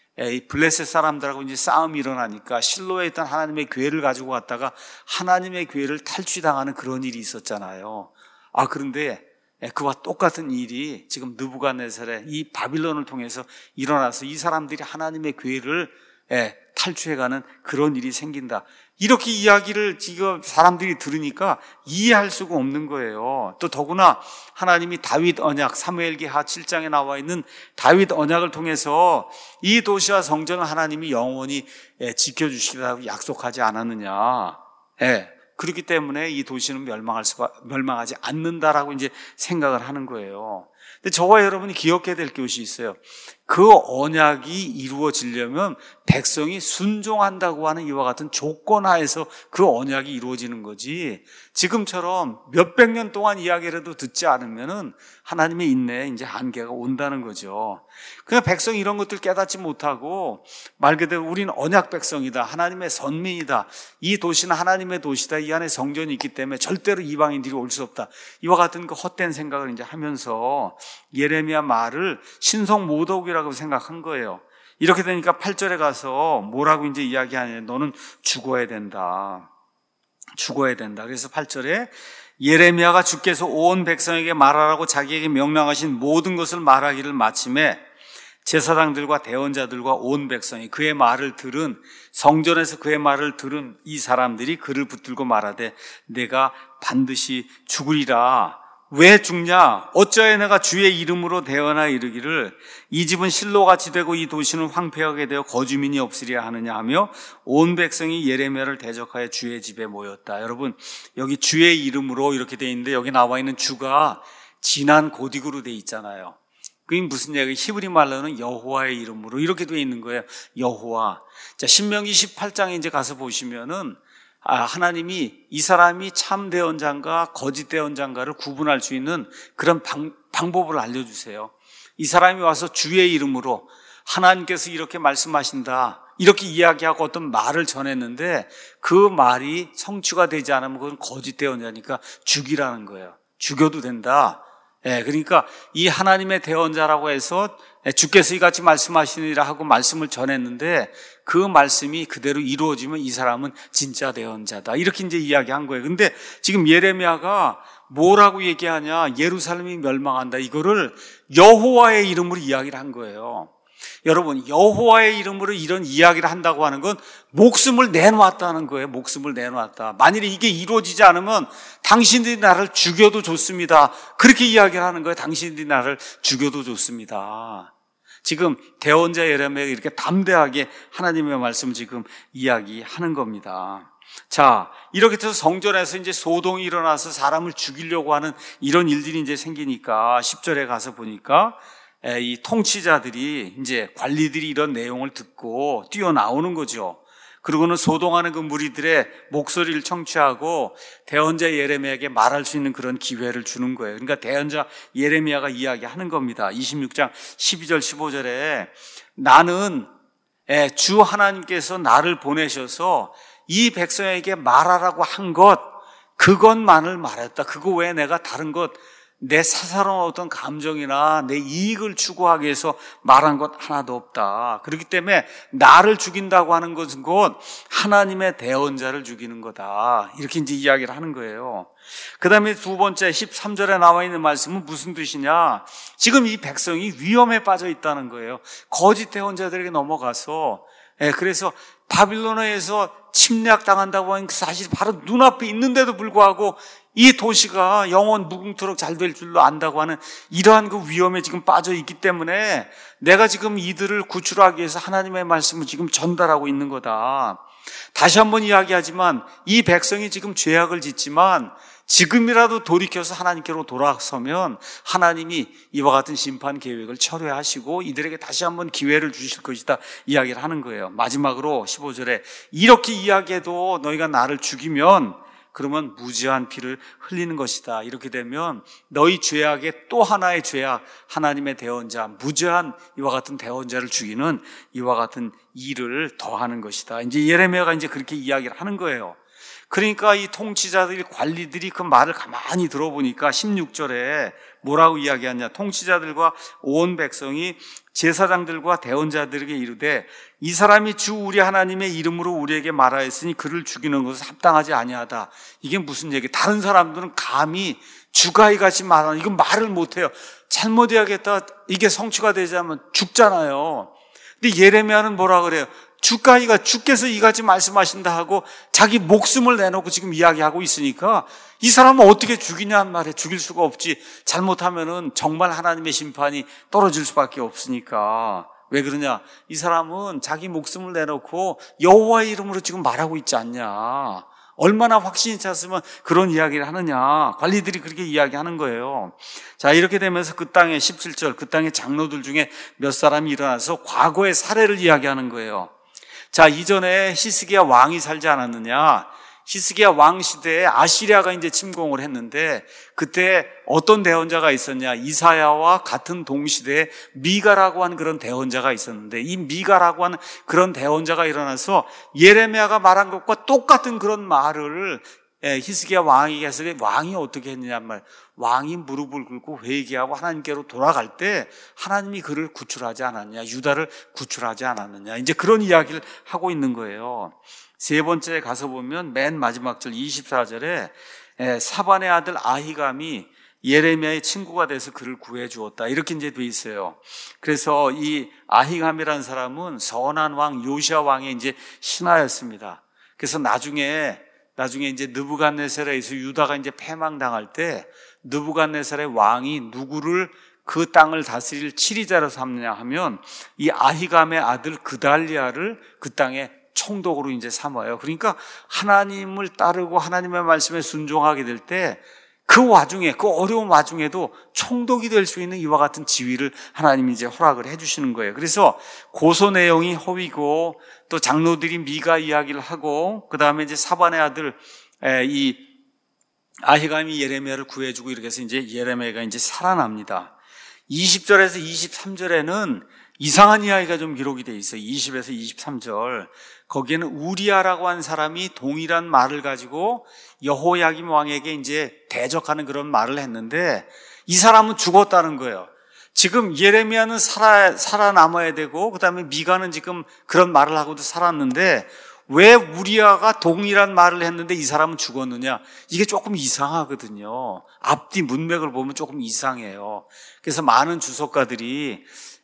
이 블레셋 사람들하고 이제 싸움이 일어나니까 실로에 있던 하나님의 궤를 가지고 왔다가 하나님의 궤를 탈취당하는 그런 일이 있었잖아요. 아, 그런데 그와 똑같은 일이 지금 느부갓네살의 이 바빌론을 통해서 일어나서 이 사람들이 하나님의 궤를 예, 탈취해가는 그런 일이 생긴다. 이렇게 이야기를 지금 사람들이 들으니까 이해할 수가 없는 거예요. 또 더구나 하나님이 다윗 언약, 사무엘기하 칠 장에 나와 있는 다윗 언약을 통해서 이 도시와 성전을 하나님이 영원히 지켜주시겠다고 약속하지 않았느냐. 예, 그렇기 때문에 이 도시는 멸망할 수가, 멸망하지 않는다라고 이제 생각을 하는 거예요. 근데 저와 여러분이 기억해야 될 것이 있어요. 그 언약이 이루어지려면 백성이 순종한다고 하는 이와 같은 조건 하에서 그 언약이 이루어지는 거지, 지금처럼 몇백 년 동안 이야기라도 듣지 않으면은 하나님의 인내에 이제 한계가 온다는 거죠. 그냥 백성이 이런 것들 깨닫지 못하고 말 그대로 우리는 언약 백성이다, 하나님의 선민이다, 이 도시는 하나님의 도시다, 이 안에 성전이 있기 때문에 절대로 이방인들이 올 수 없다, 이와 같은 그 헛된 생각을 이제 하면서 예레미야 말을 신성 모독이라고 생각한 거예요. 이렇게 되니까 팔 절에 가서 뭐라고 이제 이야기하냐, 너는 죽어야 된다. 죽어야 된다. 그래서 팔 절에 예레미야가 주께서 온 백성에게 말하라고 자기에게 명령하신 모든 것을 말하기를 마침에 제사장들과 대언자들과 온 백성이 그의 말을 들은, 성전에서 그의 말을 들은 이 사람들이 그를 붙들고 말하되 내가 반드시 죽으리라. 왜 죽냐? 어찌하여 내가 주의 이름으로 대언하여 이르기를 이 집은 실로같이 되고 이 도시는 황폐하게 되어 거주민이 없으리라 하느냐 하며 온 백성이 예레미야를 대적하여 주의 집에 모였다. 여러분, 여기 주의 이름으로 이렇게 돼 있는데 여기 나와 있는 주가 진한 고딕으로 돼 있잖아요. 그게 무슨 얘기? 히브리 말로는 여호와의 이름으로 이렇게 돼 있는 거예요. 여호와. 자, 신명기 십팔 장에 이제 가서 보시면은 아, 하나님이 이 사람이 참 대언자인가 거짓 대언자인가를 구분할 수 있는 그런 방, 방법을 알려주세요. 이 사람이 와서 주의 이름으로 하나님께서 이렇게 말씀하신다, 이렇게 이야기하고 어떤 말을 전했는데 그 말이 성취가 되지 않으면 그건 거짓 대언자니까 죽이라는 거예요. 죽여도 된다. 예, 그러니까 이 하나님의 대언자라고 해서 주께서 이같이 말씀하시니라 하고 말씀을 전했는데 그 말씀이 그대로 이루어지면 이 사람은 진짜 대언자다, 이렇게 이제 이야기한 거예요. 근데 지금 예레미야가 뭐라고 얘기하냐, 예루살렘이 멸망한다, 이거를 여호와의 이름으로 이야기를 한 거예요. 여러분, 여호와의 이름으로 이런 이야기를 한다고 하는 건 목숨을 내놓았다는 거예요. 목숨을 내놓았다. 만일에 이게 이루어지지 않으면 당신들이 나를 죽여도 좋습니다, 그렇게 이야기를 하는 거예요. 당신들이 나를 죽여도 좋습니다. 지금 대언자 예레미야가 이렇게 담대하게 하나님의 말씀을 지금 이야기하는 겁니다. 자, 이렇게 해서 성전에서 이제 소동이 일어나서 사람을 죽이려고 하는 이런 일들이 이제 생기니까 십 절에 가서 보니까 이 통치자들이, 이제 관리들이 이런 내용을 듣고 뛰어나오는 거죠. 그리고는 소동하는 그 무리들의 목소리를 청취하고 대언자 예레미야에게 말할 수 있는 그런 기회를 주는 거예요. 그러니까 대언자 예레미야가 이야기하는 겁니다. 이십육 장 십이 절 십오 절에 나는 주 하나님께서 나를 보내셔서 이 백성에게 말하라고 한 것, 그것만을 말했다. 그거 외에 내가 다른 것, 내 사사로운 어떤 감정이나 내 이익을 추구하기 위해서 말한 것 하나도 없다. 그렇기 때문에 나를 죽인다고 하는 것은 곧 하나님의 대언자를 죽이는 거다, 이렇게 이제 이야기를 하는 거예요. 그 다음에 두 번째 십삼 절에 나와 있는 말씀은 무슨 뜻이냐, 지금 이 백성이 위험에 빠져 있다는 거예요. 거짓 대언자들에게 넘어가서, 예, 그래서 바빌론에서 침략당한다고 하는 그 사실이 바로 눈앞에 있는데도 불구하고 이 도시가 영원 무궁토록 잘 될 줄로 안다고 하는 이러한 그 위험에 지금 빠져 있기 때문에 내가 지금 이들을 구출하기 위해서 하나님의 말씀을 지금 전달하고 있는 거다. 다시 한번 이야기하지만 이 백성이 지금 죄악을 짓지만 지금이라도 돌이켜서 하나님께로 돌아서면 하나님이 이와 같은 심판 계획을 철회하시고 이들에게 다시 한번 기회를 주실 것이다, 이야기를 하는 거예요. 마지막으로 십오 절에 이렇게 이야기해도 너희가 나를 죽이면 그러면 무지한 피를 흘리는 것이다. 이렇게 되면 너희 죄악의 또 하나의 죄악, 하나님의 대언자, 무죄한 이와 같은 대언자를 죽이는 이와 같은 일을 더하는 것이다. 이제 예레미야가 이제 그렇게 이야기를 하는 거예요. 그러니까 이 통치자들이, 관리들이 그 말을 가만히 들어보니까 십육 절에 뭐라고 이야기하냐, 통치자들과 온 백성이 제사장들과 대언자들에게 이르되 이 사람이 주 우리 하나님의 이름으로 우리에게 말하였으니 그를 죽이는 것은 합당하지 아니하다. 이게 무슨 얘기? 다른 사람들은 감히 주가 이같이 말하는, 이건 말을 못해요. 잘못해야겠다, 이게 성취가 되지 않으면 죽잖아요. 근데 예레미야는 뭐라 그래요? 주가이가 주께서 이같이 말씀하신다 하고 자기 목숨을 내놓고 지금 이야기하고 있으니까 이 사람은 어떻게 죽이냐는 말에 죽일 수가 없지. 잘못하면은 정말 하나님의 심판이 떨어질 수밖에 없으니까. 왜 그러냐? 이 사람은 자기 목숨을 내놓고 여호와의 이름으로 지금 말하고 있지 않냐. 얼마나 확신이 찼으면 그런 이야기를 하느냐. 관리들이 그렇게 이야기하는 거예요. 자, 이렇게 되면서 그 땅에 십칠 절, 그 땅의 장로들 중에 몇 사람이 일어나서 과거의 사례를 이야기하는 거예요. 자, 이전에 히스기야 왕이 살지 않았느냐? 히스기야 왕 시대에 아시리아가 이제 침공을 했는데 그때 어떤 대언자가 있었냐? 이사야와 같은 동시대에 미가라고 하는 그런 대언자가 있었는데 이 미가라고 하는 그런 대언자가 일어나서 예레미야가 말한 것과 똑같은 그런 말을 히스기야 왕에게 해서 왕이 어떻게 했느냐 말. 왕이 무릎을 꿇고 회개하고 하나님께로 돌아갈 때 하나님이 그를 구출하지 않았냐, 유다를 구출하지 않았느냐, 이제 그런 이야기를 하고 있는 거예요. 세 번째에 가서 보면 맨 마지막 절 이십사 절에 사반의 아들 아히감이 예레미야의 친구가 돼서 그를 구해 주었다, 이렇게 이제 돼 있어요. 그래서 이 아히감이라는 사람은 선한 왕 요시야 왕의 이제 신하였습니다. 그래서 나중에 나중에 이제 느부갓네살에 의해서 유다가 이제 패망당할 때 느부갓네살의 왕이 누구를 그 땅을 다스릴 치리자로 삼느냐 하면 이 아히감의 아들 그달리아를 그 땅에 총독으로 이제 삼아요. 그러니까 하나님을 따르고 하나님의 말씀에 순종하게 될 때 그 와중에, 그 어려운 와중에도 총독이 될 수 있는 이와 같은 지위를 하나님이 이제 허락을 해주시는 거예요. 그래서 고소 내용이 허위고 또 장로들이 미가 이야기를 하고 그 다음에 이제 사반의 아들 이 아히감이 예레미야를 구해주고 이렇게 해서 이제 예레미야가 이제 살아납니다. 이십 절에서 이십삼 절에는 이상한 이야기가 좀 기록이 돼 있어요. 이십에서 이십삼 절. 거기에는 우리아라고 한 사람이 동일한 말을 가지고 여호야김 왕에게 이제 대적하는 그런 말을 했는데 이 사람은 죽었다는 거예요. 지금 예레미야는 살아, 살아남아야 되고 그 다음에 미가는 지금 그런 말을 하고도 살았는데 왜 우리아가 동일한 말을 했는데 이 사람은 죽었느냐? 이게 조금 이상하거든요. 앞뒤 문맥을 보면 조금 이상해요. 그래서 많은 주석가들이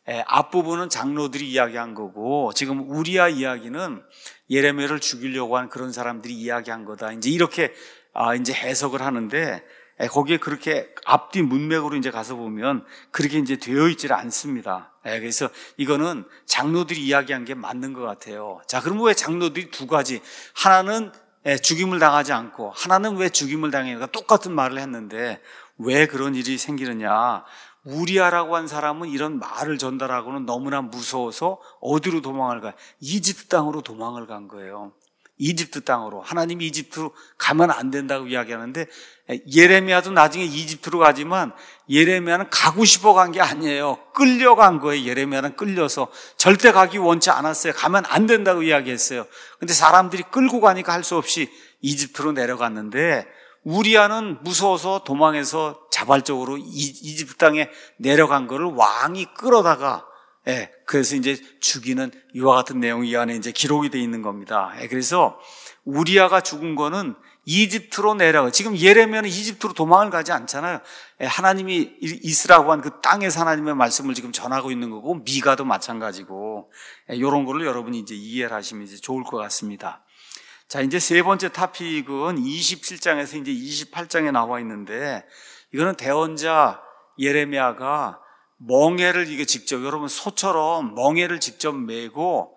앞부분은 장로들이 이야기한 거고 지금 우리아 이야기는 예레미야를 죽이려고 한 그런 사람들이 이야기한 거다, 이제 이렇게 이제 해석을 하는데 거기에 그렇게 앞뒤 문맥으로 이제 가서 보면 그렇게 이제 되어 있지를 않습니다. 그래서 이거는 장로들이 이야기한 게 맞는 것 같아요. 자, 그럼 왜 장로들이 두 가지, 하나는 죽임을 당하지 않고 하나는 왜 죽임을 당했는가 똑같은 말을 했는데 왜 그런 일이 생기느냐? 우리아라고 한 사람은 이런 말을 전달하고는 너무나 무서워서 어디로 도망을 가요? 이집트 땅으로 도망을 간 거예요. 이집트 땅으로. 하나님이 이집트로 가면 안 된다고 이야기하는데 예레미야도 나중에 이집트로 가지만 예레미야는 가고 싶어 간 게 아니에요. 끌려간 거예요. 예레미야는 끌려서. 절대 가기 원치 않았어요. 가면 안 된다고 이야기했어요. 근데 사람들이 끌고 가니까 할 수 없이 이집트로 내려갔는데 우리아는 무서워서 도망해서 자발적으로 이집트 땅에 내려간 거를 왕이 끌어다가 예, 그래서 이제 죽이는 이와 같은 내용이 이 안에 이제 기록이 되어 있는 겁니다. 예, 그래서 우리아가 죽은 거는 이집트로 내려가. 지금 예레미야는 이집트로 도망을 가지 않잖아요. 예, 하나님이 있으라고 한 그 땅에서 하나님의 말씀을 지금 전하고 있는 거고 미가도 마찬가지고 예, 이런 거를 여러분이 이제 이해를 하시면 이제 좋을 것 같습니다. 자, 이제 세 번째 토픽은 이십칠 장에서 이제 이십팔 장에 나와 있는데 이거는 대언자 예레미야가 멍에를 이게 직접, 여러분 소처럼 멍에를 직접 메고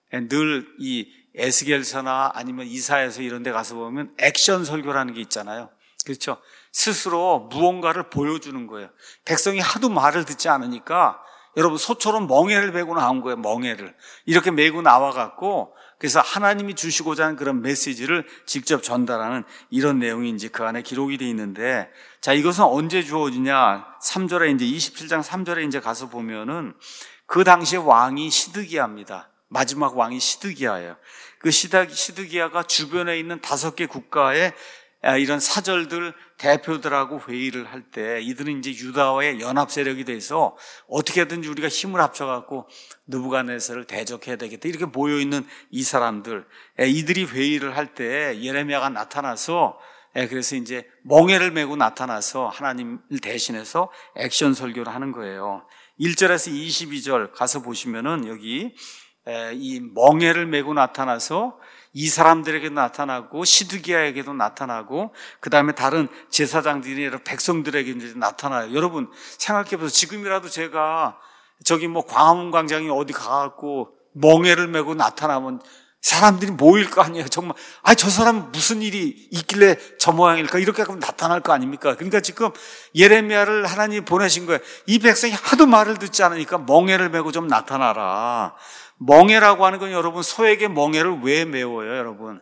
늘 이 에스겔서나 아니면 이사야서 이런 데 가서 보면 액션 설교라는 게 있잖아요. 그렇죠? 스스로 무언가를 보여주는 거예요. 백성이 하도 말을 듣지 않으니까 여러분 소처럼 멍에를 메고 나온 거예요. 멍에를 이렇게 메고 나와갖고 그래서 하나님이 주시고자 하는 그런 메시지를 직접 전달하는 이런 내용이 이제 그 안에 기록이 되어 있는데, 자, 이것은 언제 주어지냐? 삼 절에 이제 이십칠 장 삼 절에 이제 가서 보면은 그 당시에 왕이 시드기야입니다. 마지막 왕이 시드기야예요. 그 시드기야가 주변에 있는 다섯 개 국가의 이런 사절들 대표들하고 회의를 할 때 이들은 이제 유다와의 연합 세력이 돼서 어떻게든지 우리가 힘을 합쳐갖고 느부갓네살을 대적해야 되겠다, 이렇게 모여있는 이 사람들, 이들이 회의를 할 때 예레미야가 나타나서 그래서 이제 멍에를 메고 나타나서 하나님을 대신해서 액션 설교를 하는 거예요. 일 절에서 이십이 절 가서 보시면은 여기 이 멍에를 메고 나타나서 이 사람들에게도 나타나고 시드기야에게도 나타나고 그 다음에 다른 제사장들이 백성들에게 이제 나타나요. 여러분 생각해보세요. 지금이라도 제가 저기 뭐 광화문 광장에 어디 가갖고 멍에를 메고 나타나면 사람들이 모일 거 아니에요. 정말 아, 저 사람 무슨 일이 있길래 저 모양일까 이렇게 하면 나타날 거 아닙니까? 그러니까 지금 예레미야를 하나님이 보내신 거예요. 이 백성이 하도 말을 듣지 않으니까 멍에를 메고 좀 나타나라. 멍에라고 하는 건 여러분 소에게 멍에를 왜 메워요, 여러분?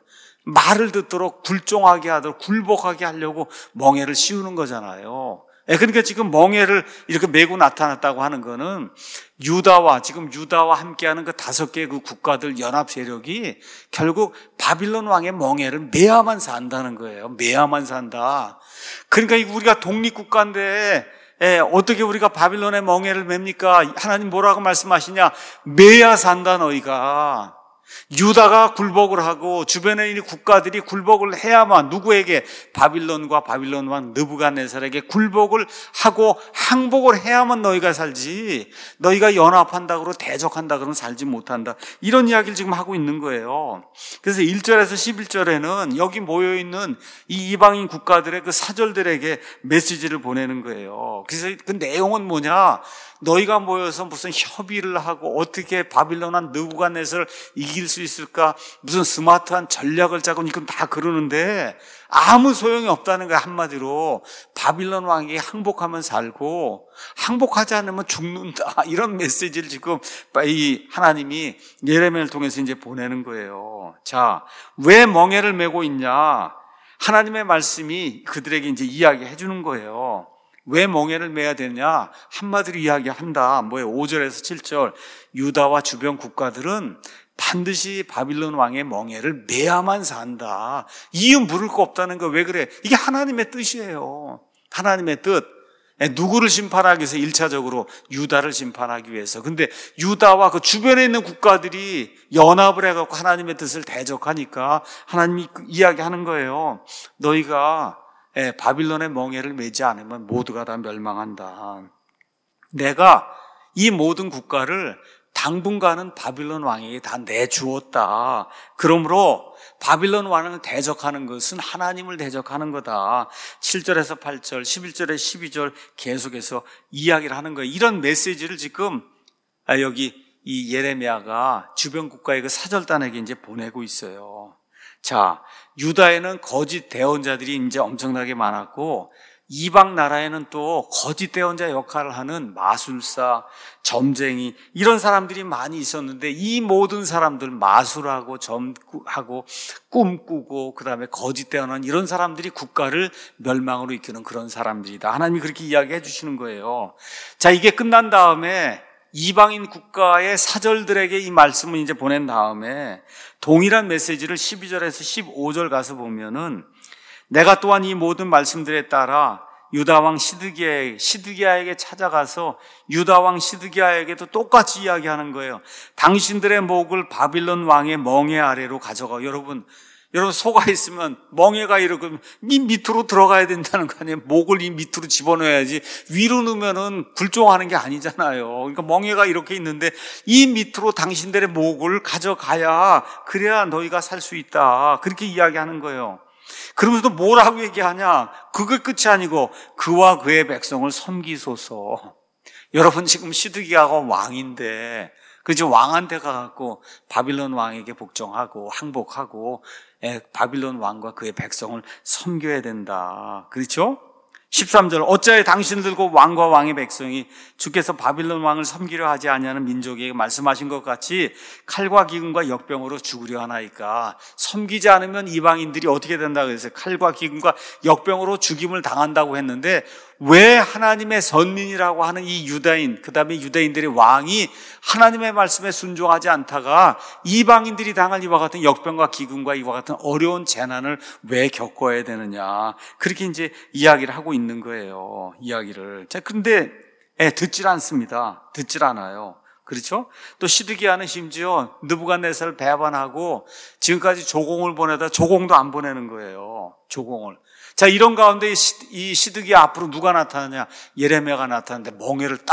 말을 듣도록 굴종하게 하도록 굴복하게 하려고 멍에를 씌우는 거잖아요. 그러니까 지금 멍에를 이렇게 메고 나타났다고 하는 거는 유다와 지금 유다와 함께하는 그 다섯 개의 그 국가들 연합 세력이 결국 바빌론 왕의 멍에를 메야만 산다는 거예요. 메야만 산다. 그러니까 우리가 독립국가인데 예, 어떻게 우리가 바빌론의 멍에를 맵니까? 하나님 뭐라고 말씀하시냐? 매야 산다 너희가. 유다가 굴복을 하고 주변에 있는 국가들이 굴복을 해야만 누구에게? 바빌론과 바빌론 왕 느부갓네살에게 굴복을 하고 항복을 해야만 너희가 살지. 너희가 연합한다고 대적한다 그러면 살지 못한다. 이런 이야기를 지금 하고 있는 거예요. 그래서 일 절에서 십일 절에는 여기 모여있는 이 이방인 국가들의 그 사절들에게 메시지를 보내는 거예요. 그래서 그 내용은 뭐냐? 너희가 모여서 무슨 협의를 하고 어떻게 바빌론한 느부갓네살을 이길 수 있을까? 무슨 스마트한 전략을 짜고 이건 다 그러는데 아무 소용이 없다는 거야. 한마디로 바빌론 왕에게 항복하면 살고 항복하지 않으면 죽는다. 이런 메시지를 지금 이 하나님이 예레미야를 통해서 이제 보내는 거예요. 자, 왜 멍에를 메고 있냐? 하나님의 말씀이 그들에게 이제 이야기해 주는 거예요. 왜 멍에를 메야 되냐? 한마디로 이야기한다. 뭐예요? 오 절에서 칠 절. 유다와 주변 국가들은 반드시 바빌론 왕의 멍에를 메야만 산다. 이유 물을 거 없다는 거. 왜 그래? 이게 하나님의 뜻이에요. 하나님의 뜻. 누구를 심판하기 위해서? 일 차적으로 유다를 심판하기 위해서. 근데 유다와 그 주변에 있는 국가들이 연합을 해갖고 하나님의 뜻을 대적하니까 하나님이 이야기하는 거예요. 너희가 예, 바빌론의 멍에를 메지 않으면 모두가 다 멸망한다. 내가 이 모든 국가를 당분간은 바빌론 왕에게 다 내주었다. 그러므로 바빌론 왕을 대적하는 것은 하나님을 대적하는 거다. 칠 절에서 팔 절, 십일 절에서 십이 절 계속해서 이야기를 하는 거예요. 이런 메시지를 지금 여기 이 예레미야가 주변 국가의 그 사절단에게 이제 보내고 있어요. 자, 유다에는 거짓 대언자들이 이제 엄청나게 많았고 이방 나라에는 또 거짓 대언자 역할을 하는 마술사, 점쟁이 이런 사람들이 많이 있었는데 이 모든 사람들 마술하고 점하고 꿈꾸고 그다음에 거짓 대언하는 이런 사람들이 국가를 멸망으로 이끄는 그런 사람들이다. 하나님이 그렇게 이야기해 주시는 거예요. 자, 이게 끝난 다음에 이방인 국가의 사절들에게 이 말씀을 이제 보낸 다음에 동일한 메시지를 십이 절에서 십오 절 가서 보면은 내가 또한 이 모든 말씀들에 따라 유다 왕 시드기야, 시드기야에게 찾아가서 유다 왕 시드기야에게도 똑같이 이야기하는 거예요. 당신들의 목을 바빌론 왕의 멍에 아래로 가져가. 여러분, 여러분 소가 있으면 멍에가 이렇게 밑 밑으로 들어가야 된다는 거 아니에요? 목을 이 밑으로 집어넣어야지 위로 넣으면은 굴종하는 게 아니잖아요. 그러니까 멍에가 이렇게 있는데 이 밑으로 당신들의 목을 가져가야 그래야 너희가 살 수 있다. 그렇게 이야기하는 거예요. 그러면서도 뭐라고 얘기하냐? 그게 끝이 아니고 그와 그의 백성을 섬기소서. 여러분 지금 시드기야가 왕인데 그죠? 왕한테 가갖고 바빌론 왕에게 복종하고 항복하고 바빌론 왕과 그의 백성을 섬겨야 된다. 그렇죠? 십삼 절 어찌하여 당신들과 왕과 왕의 백성이 주께서 바빌론 왕을 섬기려 하지 아니하는 민족에게 말씀하신 것 같이 칼과 기근과 역병으로 죽으려 하나이까. 섬기지 않으면 이방인들이 어떻게 된다고 그랬어요? 칼과 기근과 역병으로 죽임을 당한다고 했는데 왜 하나님의 선민이라고 하는 이 유다인, 그 다음에 유다인들의 왕이 하나님의 말씀에 순종하지 않다가 이방인들이 당할 이와 같은 역병과 기근과 이와 같은 어려운 재난을 왜 겪어야 되느냐. 그렇게 이제 이야기를 하고 있는 거예요. 이야기를. 자, 그런데 예, 듣질 않습니다. 듣질 않아요. 그렇죠? 또 시드기야는 심지어 느부갓네살을 배반하고 지금까지 조공을 보내다 조공도 안 보내는 거예요. 조공을. 자, 이런 가운데 이 시드기야 앞으로 누가 나타나냐? 예레미야가 나타나는데 멍에를 딱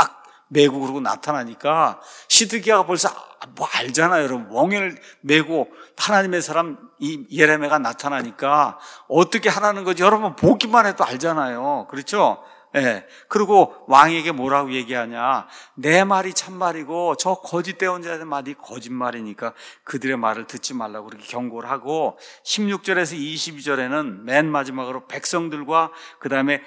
메고 그러고 나타나니까 시드기야가 벌써 뭐 알잖아요. 여러분, 멍에를 메고 하나님의 사람 이 예레미야가 나타나니까 어떻게 하라는 거지 여러분 보기만 해도 알잖아요. 그렇죠? 예. 그리고 왕에게 뭐라고 얘기하냐? 내 말이 참말이고 저 거짓 대언자의 말이 거짓말이니까 그들의 말을 듣지 말라고 그렇게 경고를 하고, 십육 절에서 이십이 절에는 맨 마지막으로 백성들과 그 다음에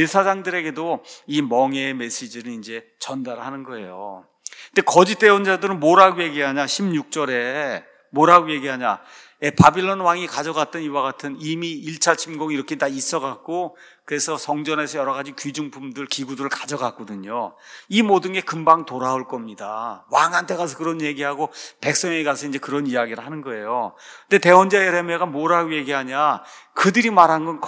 제사장들에게도 이 멍에의 메시지를 이제 전달하는 거예요. 근데 거짓 대언자들은 뭐라고 얘기하냐? 십육 절에 뭐라고 얘기하냐? 예, 바빌론 왕이 가져갔던 이와 같은 이미 일 차 침공이 이렇게 다 있어갖고 그래서 성전에서 여러 가지 귀중품들, 기구들을 가져갔거든요. 이 모든 게 금방 돌아올 겁니다. 왕한테 가서 그런 얘기하고 백성에게 가서 이제 그런 이야기를 하는 거예요. 근데 대언자 예레미야가 뭐라고 얘기하냐? 그들이 말한 건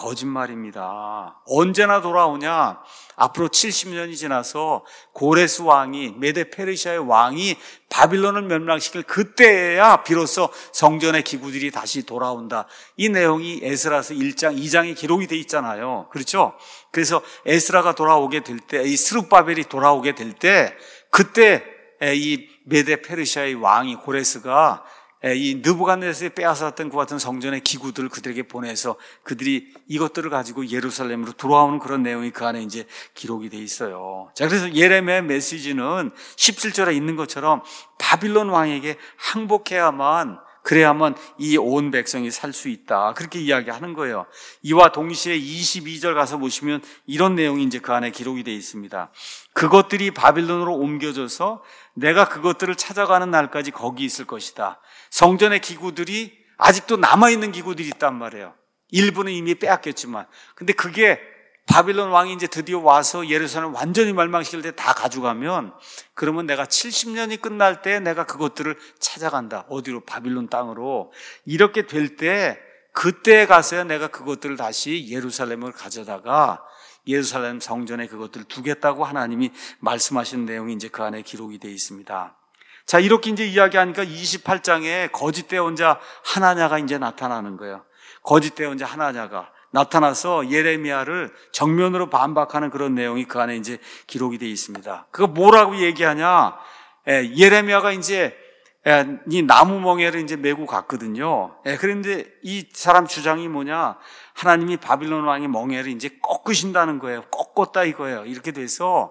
거짓말입니다. 언제나 돌아오냐? 앞으로 칠십 년이 지나서 고레스 왕이, 메데 페르시아의 왕이 바빌론을 멸망시킬 그때야 비로소 성전의 기구들이 다시 돌아온다. 이 내용이 에스라서 일 장, 이 장에 기록이 돼 있잖아요. 그렇죠? 그래서 에스라가 돌아오게 될 때, 이 스룹바벨이 돌아오게 될 때, 그때 이 메데 페르시아의 왕이 고레스가 이 느부갓네살이 빼앗았던 그 같은 성전의 기구들을 그들에게 보내서 그들이 이것들을 가지고 예루살렘으로 돌아오는 그런 내용이 그 안에 이제 기록이 돼 있어요. 자, 그래서 예레미야의 메시지는 십칠 절에 있는 것처럼 바빌론 왕에게 항복해야만, 그래야만 이 온 백성이 살 수 있다. 그렇게 이야기하는 거예요. 이와 동시에 이십이 절 가서 보시면 이런 내용이 이제 그 안에 기록이 되어 있습니다. 그것들이 바빌론으로 옮겨져서 내가 그것들을 찾아가는 날까지 거기 있을 것이다. 성전의 기구들이 아직도 남아있는 기구들이 있단 말이에요. 일부는 이미 빼앗겼지만. 근데 그게 바빌론 왕이 이제 드디어 와서 예루살렘 완전히 멸망시킬 때 다 가져가면, 그러면 내가 칠십 년이 끝날 때 내가 그것들을 찾아간다. 어디로? 바빌론 땅으로. 이렇게 될 때, 그때 가서야 내가 그것들을 다시 예루살렘을 가져다가 예루살렘 성전에 그것들을 두겠다고 하나님이 말씀하신 내용이 이제 그 안에 기록이 되어 있습니다. 자, 이렇게 이제 이야기하니까 이십팔 장에 거짓 대언자 하나냐가 이제 나타나는 거예요. 거짓 대언자 하나냐가 나타나서 예레미야를 정면으로 반박하는 그런 내용이 그 안에 이제 기록이 되어 있습니다. 그거 뭐라고 얘기하냐? 예, 예레미야가 이제 예, 이 나무 멍에를 이제 메고 갔거든요. 예, 그런데 이 사람 주장이 뭐냐? 하나님이 바빌론 왕의 멍에를 이제 꺾으신다는 거예요. 꺾었다 이거예요. 이렇게 돼서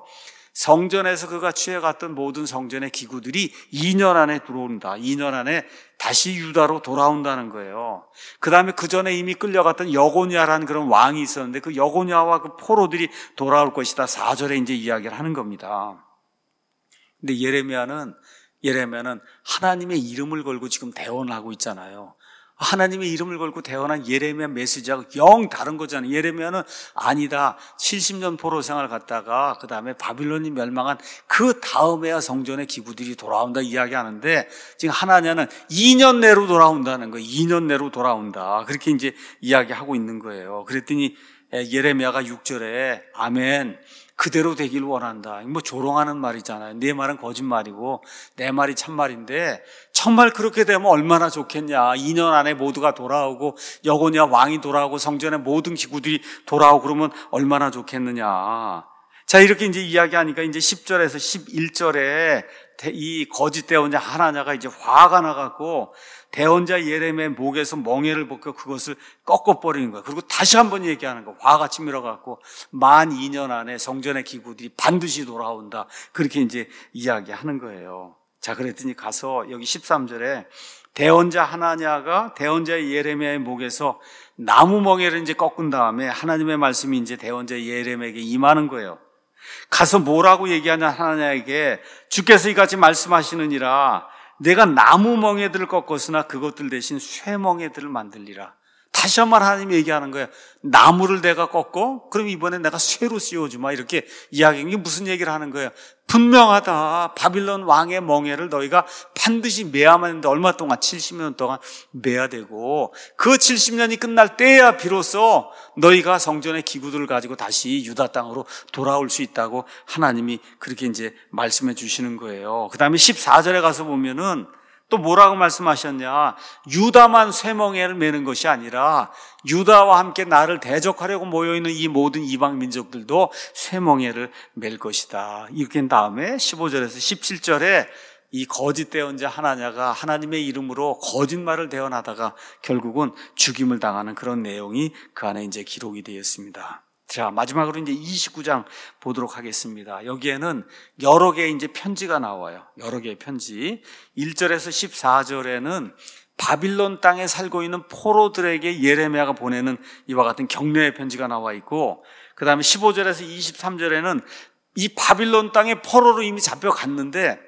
성전에서 그가 취해갔던 모든 성전의 기구들이 이 년 안에 들어온다. 이 년 안에 다시 유다로 돌아온다는 거예요. 그 다음에 그 전에 이미 끌려갔던 여고냐라는 그런 왕이 있었는데 그 여고냐와 그 포로들이 돌아올 것이다. 사 절에 이제 이야기를 하는 겁니다. 근데 예레미야는 예레미야는 하나님의 이름을 걸고 지금 대언을 하고 있잖아요. 하나님의 이름을 걸고 대언한 예레미야 메시지하고 영 다른 거잖아요. 예레미야는 아니다. 칠십 년 포로 생활 갔다가 그 다음에 바빌론이 멸망한 그 다음에야 성전의 기구들이 돌아온다 이야기하는데, 지금 하나냐는 이 년 내로 돌아온다는 거예요. 이 년 내로 돌아온다. 그렇게 이제 이야기하고 있는 거예요. 그랬더니 예레미야가 육 절에 아멘. 그대로 되길 원한다. 뭐 조롱하는 말이잖아요. 내 말은 거짓말이고 내 말이 참말인데 정말 그렇게 되면 얼마나 좋겠냐. 이 년 안에 모두가 돌아오고 여고냐 왕이 돌아오고 성전의 모든 기구들이 돌아오고 그러면 얼마나 좋겠느냐. 자, 이렇게 이제 이야기하니까 이제 십 절에서 십일 절에 이 거짓 대언자 하나냐가 이제 화가 나갖고 대언자 예레미야의 목에서 멍에를 벗겨 그것을 꺾어버리는 거예요. 그리고 다시 한번 얘기하는 거예요. 화가 치밀어갖고 만 이 년 안에 성전의 기구들이 반드시 돌아온다. 그렇게 이제 이야기하는 거예요. 자, 그랬더니 가서 여기 십삼 절에 대언자 하나냐가 대언자 예레미야의 목에서 나무 멍에를 이제 꺾은 다음에 하나님의 말씀이 이제 대언자 예레미야에게 임하는 거예요. 가서 뭐라고 얘기하냐 하나냐에게 주께서 이같이 말씀하시느니라 내가 나무 멍에들을 꺾었으나 그것들 대신 쇠 멍에들을 만들리라. 다시 한 번 하나님이 얘기하는 거예요. 나무를 내가 꺾고 그럼 이번에 내가 쇠로 씌워주마. 이렇게 이야기하는 게 무슨 얘기를 하는 거예요? 분명하다. 바빌론 왕의 멍에를 너희가 반드시 매야만 했는데 얼마 동안? 칠십 년 동안 매야 되고 그 칠십 년이 끝날 때야 비로소 너희가 성전의 기구들을 가지고 다시 유다 땅으로 돌아올 수 있다고 하나님이 그렇게 이제 말씀해 주시는 거예요. 그 다음에 십사 절에 가서 보면은 또 뭐라고 말씀하셨냐? 유다만 쇠멍에를 매는 것이 아니라 유다와 함께 나를 대적하려고 모여있는 이 모든 이방 민족들도 쇠멍에를 맬 것이다. 이렇게 한 다음에 십오 절에서 십칠 절에 이 거짓 대언자 하나냐가 하나님의 이름으로 거짓말을 대언하다가 결국은 죽임을 당하는 그런 내용이 그 안에 이제 기록이 되었습니다. 자, 마지막으로 이제 이십구 장 보도록 하겠습니다. 여기에는 여러 개의 이제 편지가 나와요. 여러 개의 편지. 일 절에서 십사 절에는 바빌론 땅에 살고 있는 포로들에게 예레미야가 보내는 이와 같은 격려의 편지가 나와 있고, 그 다음에 십오 절에서 이십삼 절에는 이 바빌론 땅에 포로로 이미 잡혀갔는데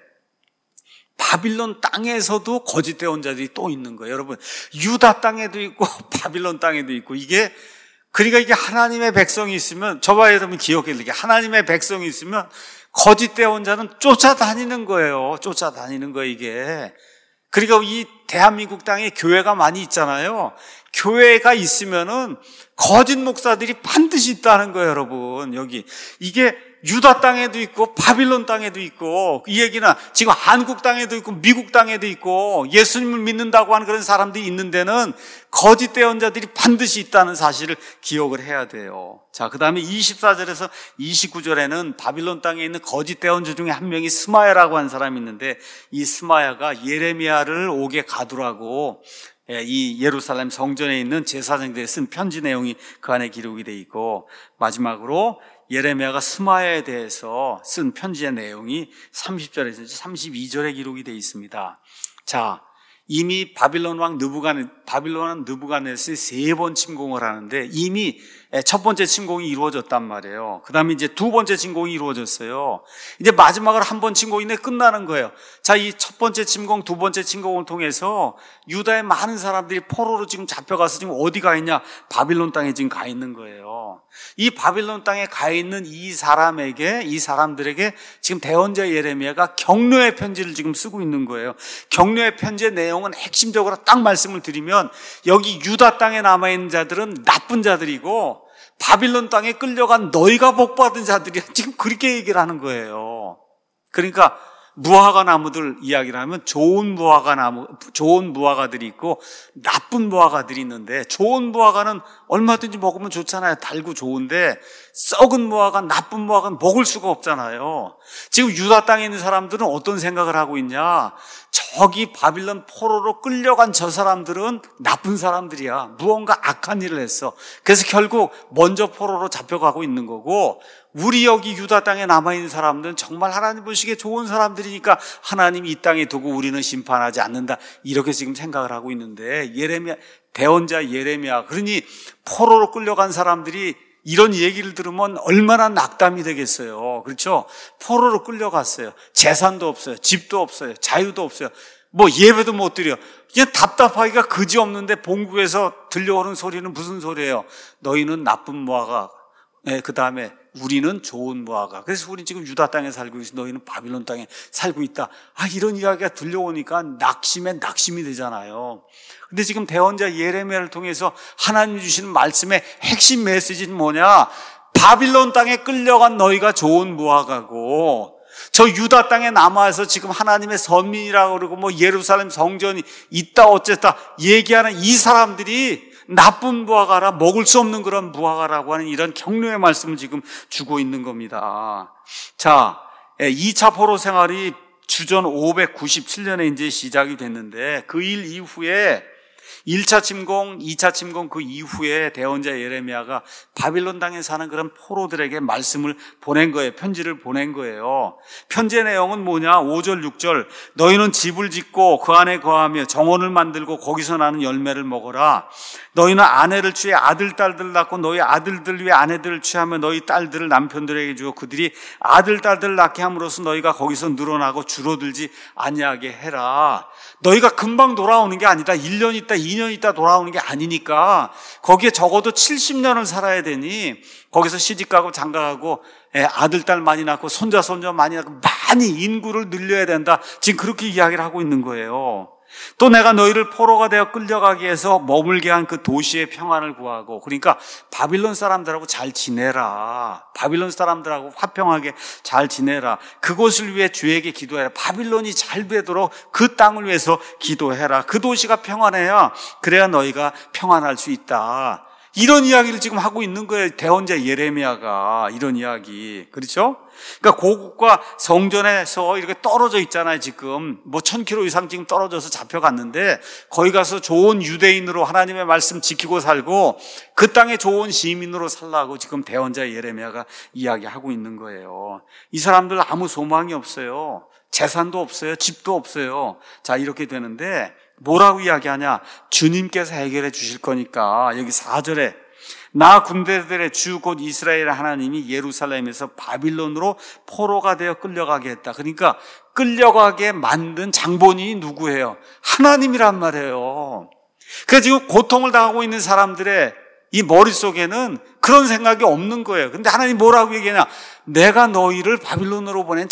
바빌론 땅에서도 거짓 대언자들이 또 있는 거예요. 여러분, 유다 땅에도 있고 바빌론 땅에도 있고, 이게 그러니까 이게 하나님의 백성이 있으면, 저와 여러분 기억해야 될 게, 하나님의 백성이 있으면 거짓 대언자는 쫓아다니는 거예요. 쫓아다니는 거예요, 이게. 그러니까 이 대한민국 땅에 교회가 많이 있잖아요. 교회가 있으면은 거짓 목사들이 반드시 있다는 거예요, 여러분. 여기 이게 유다 땅에도 있고 바빌론 땅에도 있고, 이 얘기는 지금 한국 땅에도 있고 미국 땅에도 있고 예수님을 믿는다고 하는 그런 사람들이 있는 데는 거짓 대언자들이 반드시 있다는 사실을 기억을 해야 돼요. 자, 그 다음에 이십사 절에서 이십구 절에는 바빌론 땅에 있는 거짓 대언자 중에 한 명이 스마야라고 하는 사람이 있는데, 이 스마야가 예레미야를 옥에 가두라고 이 예루살렘 성전에 있는 제사장들이 쓴 편지 내용이 그 안에 기록이 되어 있고, 마지막으로 예레미야가 스마야에 대해서 쓴 편지의 내용이 삼십 절에서 삼십이 절에 기록이 되어 있습니다. 자, 이미 바빌론 왕 느부갓네 바빌론 왕 느부갓네살이 세 번 침공을 하는데 이미 첫 번째 침공이 이루어졌단 말이에요. 그 다음에 이제 두 번째 침공이 이루어졌어요. 이제 마지막으로 한 번 침공이 내 끝나는 거예요. 자, 이 첫 번째 침공, 두 번째 침공을 통해서 유다의 많은 사람들이 포로로 지금 잡혀가서 지금 어디 가 있냐? 바빌론 땅에 지금 가 있는 거예요. 이 바빌론 땅에 가 있는 이 사람에게, 이 사람들에게 지금 대언자 예레미야가 격려의 편지를 지금 쓰고 있는 거예요. 격려의 편지의 내용은 핵심적으로 딱 말씀을 드리면, 여기 유다 땅에 남아있는 자들은 나쁜 자들이고 바빌론 땅에 끌려간 너희가 복받은 자들이 지금 그렇게 얘기를 하는 거예요. 그러니까 무화과 나무들 이야기를 하면 좋은 무화과 나무, 좋은 무화과들이 있고 나쁜 무화과들이 있는데, 좋은 무화과는 얼마든지 먹으면 좋잖아요. 달고 좋은데 썩은 무화과, 나쁜 무화과는 먹을 수가 없잖아요. 지금 유다 땅에 있는 사람들은 어떤 생각을 하고 있냐? 저기 바빌론 포로로 끌려간 저 사람들은 나쁜 사람들이야. 무언가 악한 일을 했어. 그래서 결국 먼저 포로로 잡혀가고 있는 거고, 우리 여기 유다 땅에 남아있는 사람들은 정말 하나님 보시기에 좋은 사람들이니까 하나님이 이 땅에 두고 우리는 심판하지 않는다, 이렇게 지금 생각을 하고 있는데, 예레미야, 대언자 예레미야, 그러니 포로로 끌려간 사람들이 이런 얘기를 들으면 얼마나 낙담이 되겠어요. 그렇죠? 포로로 끌려갔어요. 재산도 없어요. 집도 없어요. 자유도 없어요. 뭐 예배도 못 드려. 그냥 답답하기가 그지없는데 본국에서 들려오는 소리는 무슨 소리예요? 너희는 나쁜 무화과, 네, 그 다음에 우리는 좋은 무화과. 그래서 우리는 지금 유다 땅에 살고 있어, 너희는 바빌론 땅에 살고 있다. 아, 이런 이야기가 들려오니까 낙심에 낙심이 되잖아요. 근데 지금 대언자 예레미야를 통해서 하나님 주시는 말씀의 핵심 메시지는 뭐냐? 바빌론 땅에 끌려간 너희가 좋은 무화과고, 저 유다 땅에 남아서 지금 하나님의 선민이라고 그러고 뭐 예루살렘 성전이 있다 어쨌다 얘기하는 이 사람들이 나쁜 무화과라, 먹을 수 없는 그런 무화과라고 하는 이런 격려의 말씀을 지금 주고 있는 겁니다. 자, 이 차 포로 생활이 주전 오백구십칠 년에 이제 시작이 됐는데, 그 일 이후에 일 차 침공, 이 차 침공 그 이후에 대언자 예레미야가 바빌론 땅에 사는 그런 포로들에게 말씀을 보낸 거예요. 편지를 보낸 거예요. 편지의 내용은 뭐냐? 오 절, 육 절. 너희는 집을 짓고 그 안에 거하며 정원을 만들고 거기서 나는 열매를 먹어라. 너희는 아내를 취해 아들, 딸들을 낳고 너희 아들들 위해 아내들을 취하며 너희 딸들을 남편들에게 주어 그들이 아들, 딸들을 낳게 함으로써 너희가 거기서 늘어나고 줄어들지 아니하게 해라. 너희가 금방 돌아오는 게 아니다. 일 년 있다, 이 년 있다 돌아오는 게 아니니까 거기에 적어도 칠십 년을 살아야 되니 거기서 시집가고 장가가고 아들, 딸 많이 낳고 손자, 손자 많이 낳고 많이 인구를 늘려야 된다. 지금 그렇게 이야기를 하고 있는 거예요. 또 내가 너희를 포로가 되어 끌려가게 해서 머물게 한 그 도시의 평안을 구하고, 그러니까 바빌론 사람들하고 잘 지내라. 바빌론 사람들하고 화평하게 잘 지내라. 그곳을 위해 주에게 기도해라. 바빌론이 잘 되도록 그 땅을 위해서 기도해라. 그 도시가 평안해야 그래야 너희가 평안할 수 있다. 이런 이야기를 지금 하고 있는 거예요. 대언자 예레미야가 이런 이야기. 그렇죠? 그러니까 고국과 성전에서 이렇게 떨어져 있잖아요. 지금 뭐 천 킬로미터 이상 지금 떨어져서 잡혀갔는데 거기 가서 좋은 유대인으로 하나님의 말씀 지키고 살고 그 땅에 좋은 시민으로 살라고 지금 대언자 예레미야가 이야기하고 있는 거예요. 이 사람들 아무 소망이 없어요. 재산도 없어요. 집도 없어요. 자, 이렇게 되는데 뭐라고 이야기하냐? 주님께서 해결해 주실 거니까 여기 사 절에 나 군대들의 주 곧 이스라엘 하나님이 예루살렘에서 바빌론으로 포로가 되어 끌려가게 했다. 그러니까 끌려가게 만든 장본인이 누구예요? 하나님이란 말이에요. 그래서 지금 고통을 당하고 있는 사람들의 이 머릿속에는 그런 생각이 없는 거예요. 근데 하나님 뭐라고 얘기하냐? 내가 너희를 바빌론으로 보낸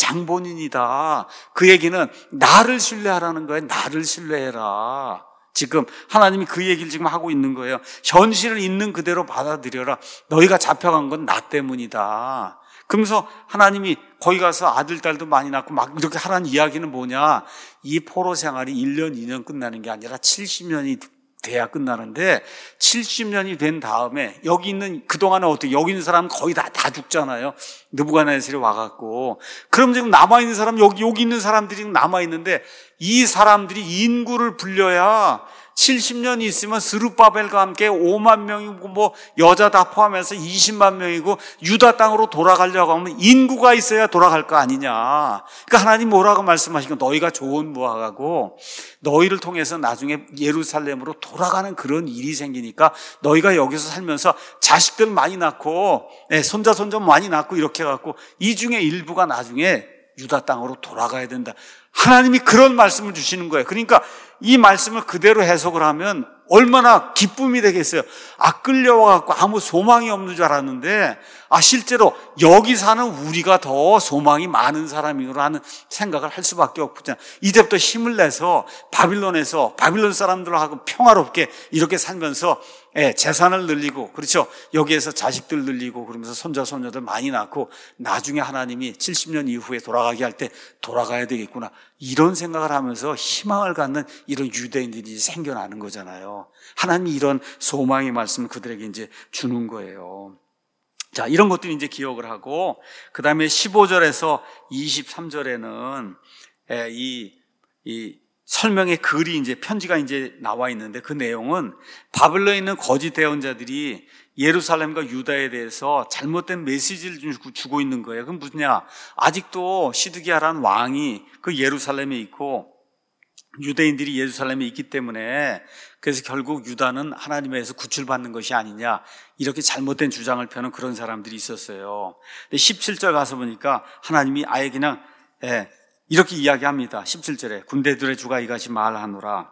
장본인이다. 그 얘기는 나를 신뢰하라는 거예요. 나를 신뢰해라. 지금 하나님이 그 얘기를 지금 하고 있는 거예요. 현실을 있는 그대로 받아들여라. 너희가 잡혀간 건 나 때문이다. 그러면서 하나님이 거기 가서 아들, 딸도 많이 낳고 막 이렇게 하라는 이야기는 뭐냐? 이 포로 생활이 일 년, 이 년 끝나는 게 아니라 칠십 년이 돼야 끝나는데 칠십 년이 된 다음에 여기 있는 그동안에 어떻게 여기 있는 사람은 거의 다, 다 죽잖아요. 느부갓네살이 와갖고. 그럼 지금 남아있는 사람 여기, 여기 있는 사람들이 남아있는데 이 사람들이 인구를 불려야 칠십 년이 있으면 스룹바벨과 함께 오만 명이고 뭐 여자 다 포함해서 이십만 명이고 유다 땅으로 돌아가려고 하면 인구가 있어야 돌아갈 거 아니냐. 그러니까 하나님 뭐라고 말씀하시고 너희가 좋은 무화과고 너희를 통해서 나중에 예루살렘으로 돌아가는 그런 일이 생기니까 너희가 여기서 살면서 자식들 많이 낳고 손자 손자 많이 낳고 이렇게 해갖고 이 중에 일부가 나중에 유다 땅으로 돌아가야 된다. 하나님이 그런 말씀을 주시는 거예요. 그러니까 이 말씀을 그대로 해석을 하면 얼마나 기쁨이 되겠어요. 아, 끌려와갖고 아무 소망이 없는 줄 알았는데 아, 실제로 여기 사는 우리가 더 소망이 많은 사람이구나 하는 생각을 할 수밖에 없잖아요. 이제부터 힘을 내서 바빌론에서 바빌론 사람들하고 평화롭게 이렇게 살면서 예, 재산을 늘리고, 그렇죠? 여기에서 자식들 늘리고, 그러면서 손자, 손녀들 많이 낳고, 나중에 하나님이 칠십 년 이후에 돌아가게 할 때 돌아가야 되겠구나. 이런 생각을 하면서 희망을 갖는 이런 유대인들이 생겨나는 거잖아요. 하나님이 이런 소망의 말씀을 그들에게 이제 주는 거예요. 자, 이런 것들이 이제 기억을 하고, 그 다음에 십오 절에서 이십삼 절에는 예, 이, 이, 설명의 글이 이제 편지가 이제 나와 있는데 그 내용은 바벨론에 있는 거짓 대언자들이 예루살렘과 유다에 대해서 잘못된 메시지를 주고 있는 거예요. 그럼 무슨냐? 아직도 시드기야라는 왕이 그 예루살렘에 있고 유대인들이 예루살렘에 있기 때문에 그래서 결국 유다는 하나님에서 구출받는 것이 아니냐 이렇게 잘못된 주장을 펴는 그런 사람들이 있었어요. 근데 십칠 절 가서 보니까 하나님이 아예 그냥 예, 이렇게 이야기합니다. 십칠 절에 군대들의 주가 이같이 말하노라.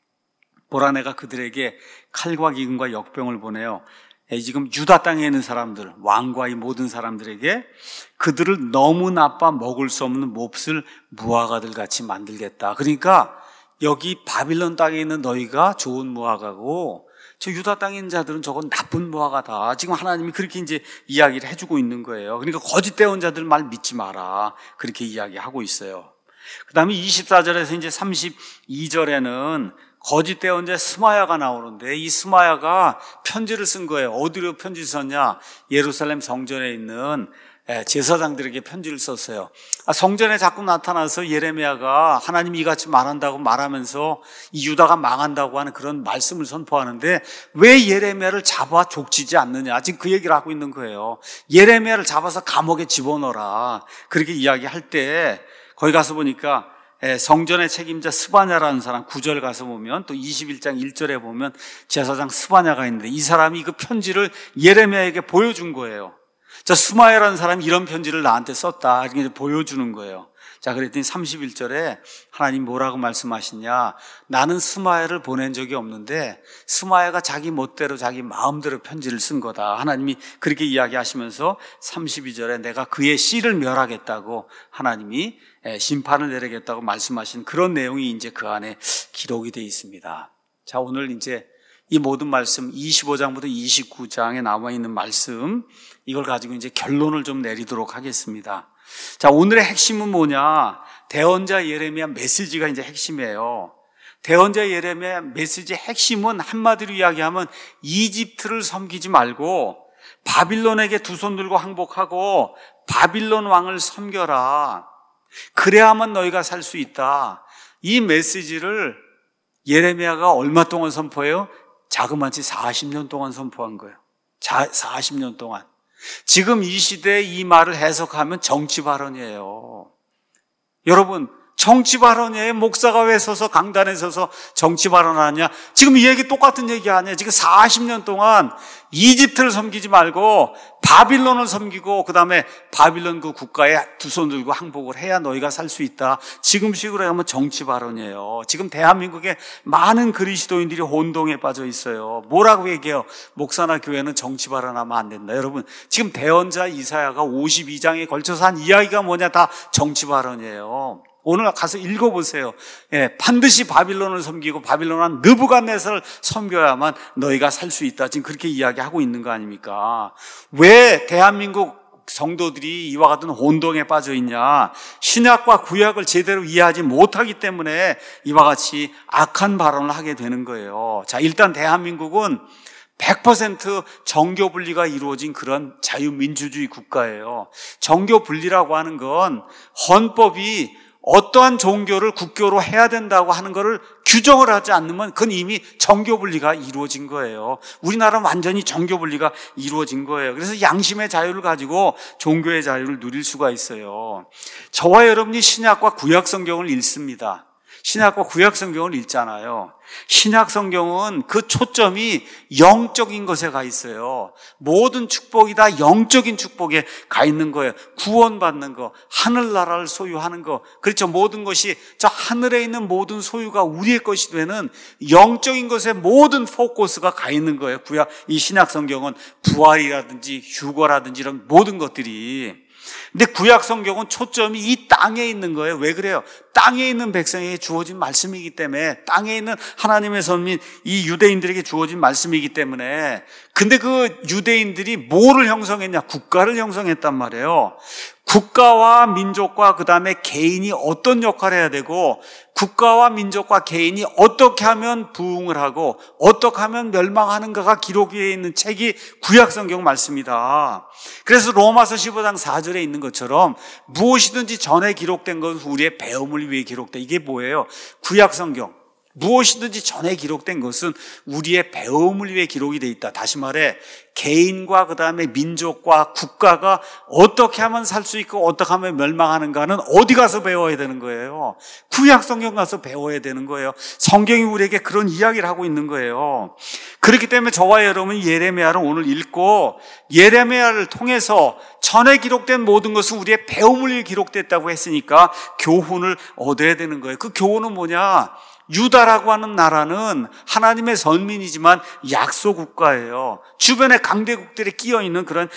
보라 내가 그들에게 칼과 기근과 역병을 보내요. 지금 유다 땅에 있는 사람들, 왕과 이 모든 사람들에게 그들을 너무 나빠 먹을 수 없는 몹쓸 무화과들 같이 만들겠다. 그러니까 여기 바빌론 땅에 있는 너희가 좋은 무화과고 저 유다 땅에 있는 자들은 저건 나쁜 무화과다. 지금 하나님이 그렇게 이제 이야기를 해주고 있는 거예요. 그러니까 거짓 대언자들 말 믿지 마라. 그렇게 이야기하고 있어요. 그 다음에 이십사 절에서 이제 삼십이 절에는 거짓 대언자 스마야가 나오는데 이 스마야가 편지를 쓴 거예요. 어디로 편지 썼냐? 예루살렘 성전에 있는 제사장들에게 편지를 썼어요. 성전에 자꾸 나타나서 예레미야가 하나님이 이같이 말한다고 말하면서 이 유다가 망한다고 하는 그런 말씀을 선포하는데 왜 예레미야를 잡아 족치지 않느냐? 지금 그 얘기를 하고 있는 거예요. 예레미야를 잡아서 감옥에 집어넣어라. 그렇게 이야기할 때 거기 가서 보니까 성전의 책임자 스바냐라는 사람 구 절 가서 보면 또 이십일 장 일 절에 보면 제사장 스바냐가 있는데 이 사람이 그 편지를 예레미야에게 보여준 거예요. 저 스마야라는 사람이 이런 편지를 나한테 썼다. 이렇게 보여주는 거예요. 자, 그랬더니 삼십일 절에 하나님 뭐라고 말씀하시냐. 나는 스마야를 보낸 적이 없는데 스마야가 자기 멋대로 자기 마음대로 편지를 쓴 거다. 하나님이 그렇게 이야기하시면서 삼십이 절에 내가 그의 씨를 멸하겠다고 하나님이 심판을 내리겠다고 말씀하신 그런 내용이 이제 그 안에 기록이 되어 있습니다. 자, 오늘 이제 이 모든 말씀 이십오 장부터 이십구 장에 나와 있는 말씀, 이걸 가지고 이제 결론을 좀 내리도록 하겠습니다. 자, 오늘의 핵심은 뭐냐? 대언자 예레미야 메시지가 이제 핵심이에요. 대언자 예레미야 메시지의 핵심은 한마디로 이야기하면 이집트를 섬기지 말고 바빌론에게 두 손 들고 항복하고 바빌론 왕을 섬겨라. 그래야만 너희가 살 수 있다. 이 메시지를 예레미야가 얼마 동안 선포해요? 자그마치 사십 년 동안 선포한 거예요. 자, 사십 년 동안. 지금 이 시대에 이 말을 해석하면 정치 발언이에요. 여러분, 정치 발언이에요. 목사가 왜 서서 강단에 서서 정치 발언하냐? 지금 이 얘기 똑같은 얘기 아니에요. 지금 사십 년 동안 이집트를 섬기지 말고 바빌론을 섬기고 그 다음에 바빌론 그 국가에 두 손 들고 항복을 해야 너희가 살 수 있다. 지금식으로 하면 정치 발언이에요. 지금 대한민국에 많은 그리스도인들이 혼동에 빠져 있어요. 뭐라고 얘기해요? 목사나 교회는 정치 발언하면 안 된다. 여러분, 지금 대언자 이사야가 오십이 장에 걸쳐서 한 이야기가 뭐냐? 다 정치 발언이에요. 오늘 가서 읽어보세요. 예, 반드시 바빌론을 섬기고 바빌론한 느부갓네살을 섬겨야만 너희가 살 수 있다. 지금 그렇게 이야기하고 있는 거 아닙니까? 왜 대한민국 성도들이 이와 같은 혼동에 빠져 있냐? 신약과 구약을 제대로 이해하지 못하기 때문에 이와 같이 악한 발언을 하게 되는 거예요. 자, 일단 대한민국은 백 퍼센트 정교 분리가 이루어진 그런 자유민주주의 국가예요. 정교 분리라고 하는 건 헌법이 어떠한 종교를 국교로 해야 된다고 하는 것을 규정을 하지 않으면 그건 이미 정교분리가 이루어진 거예요. 우리나라는 완전히 정교분리가 이루어진 거예요. 그래서 양심의 자유를 가지고 종교의 자유를 누릴 수가 있어요. 저와 여러분이 신약과 구약 성경을 읽습니다. 신약과 구약 성경을 읽잖아요. 신약 성경은 그 초점이 영적인 것에 가 있어요. 모든 축복이 다 영적인 축복에 가 있는 거예요. 구원받는 거, 하늘나라를 소유하는 거. 그렇죠. 모든 것이 저 하늘에 있는 모든 소유가 우리의 것이 되는 영적인 것에 모든 포커스가 가 있는 거예요. 구약, 이 신약 성경은 부활이라든지 휴거라든지 이런 모든 것들이. 근데 구약 성경은 초점이 이 땅에 있는 거예요. 왜 그래요? 땅에 있는 백성에게 주어진 말씀이기 때문에, 땅에 있는 하나님의 선민 이 유대인들에게 주어진 말씀이기 때문에. 근데 그 유대인들이 뭐를 형성했냐? 국가를 형성했단 말이에요. 국가와 민족과 그 다음에 개인이 어떤 역할을 해야 되고, 국가와 민족과 개인이 어떻게 하면 부흥을 하고 어떻게 하면 멸망하는가가 기록되어 있는 책이 구약성경 말씀이다. 그래서 로마서 십오 장 사 절에 있는 것처럼 무엇이든지 전에 기록된 것은 우리의 배움을 위해 기록돼. 이게 뭐예요? 구약성경. 무엇이든지 전에 기록된 것은 우리의 배움을 위해 기록이 되어 있다. 다시 말해 개인과 그 다음에 민족과 국가가 어떻게 하면 살 수 있고 어떻게 하면 멸망하는가는 어디 가서 배워야 되는 거예요? 구약 성경 가서 배워야 되는 거예요. 성경이 우리에게 그런 이야기를 하고 있는 거예요. 그렇기 때문에 저와 여러분이 예레미야를 오늘 읽고 예레미야를 통해서 전에 기록된 모든 것은 우리의 배움을 위해 기록됐다고 했으니까 교훈을 얻어야 되는 거예요. 그 교훈은 뭐냐? 유다라고 하는 나라는 하나님의 선민이지만 약소국가예요. 주변에 강대국들이 끼어있는 그런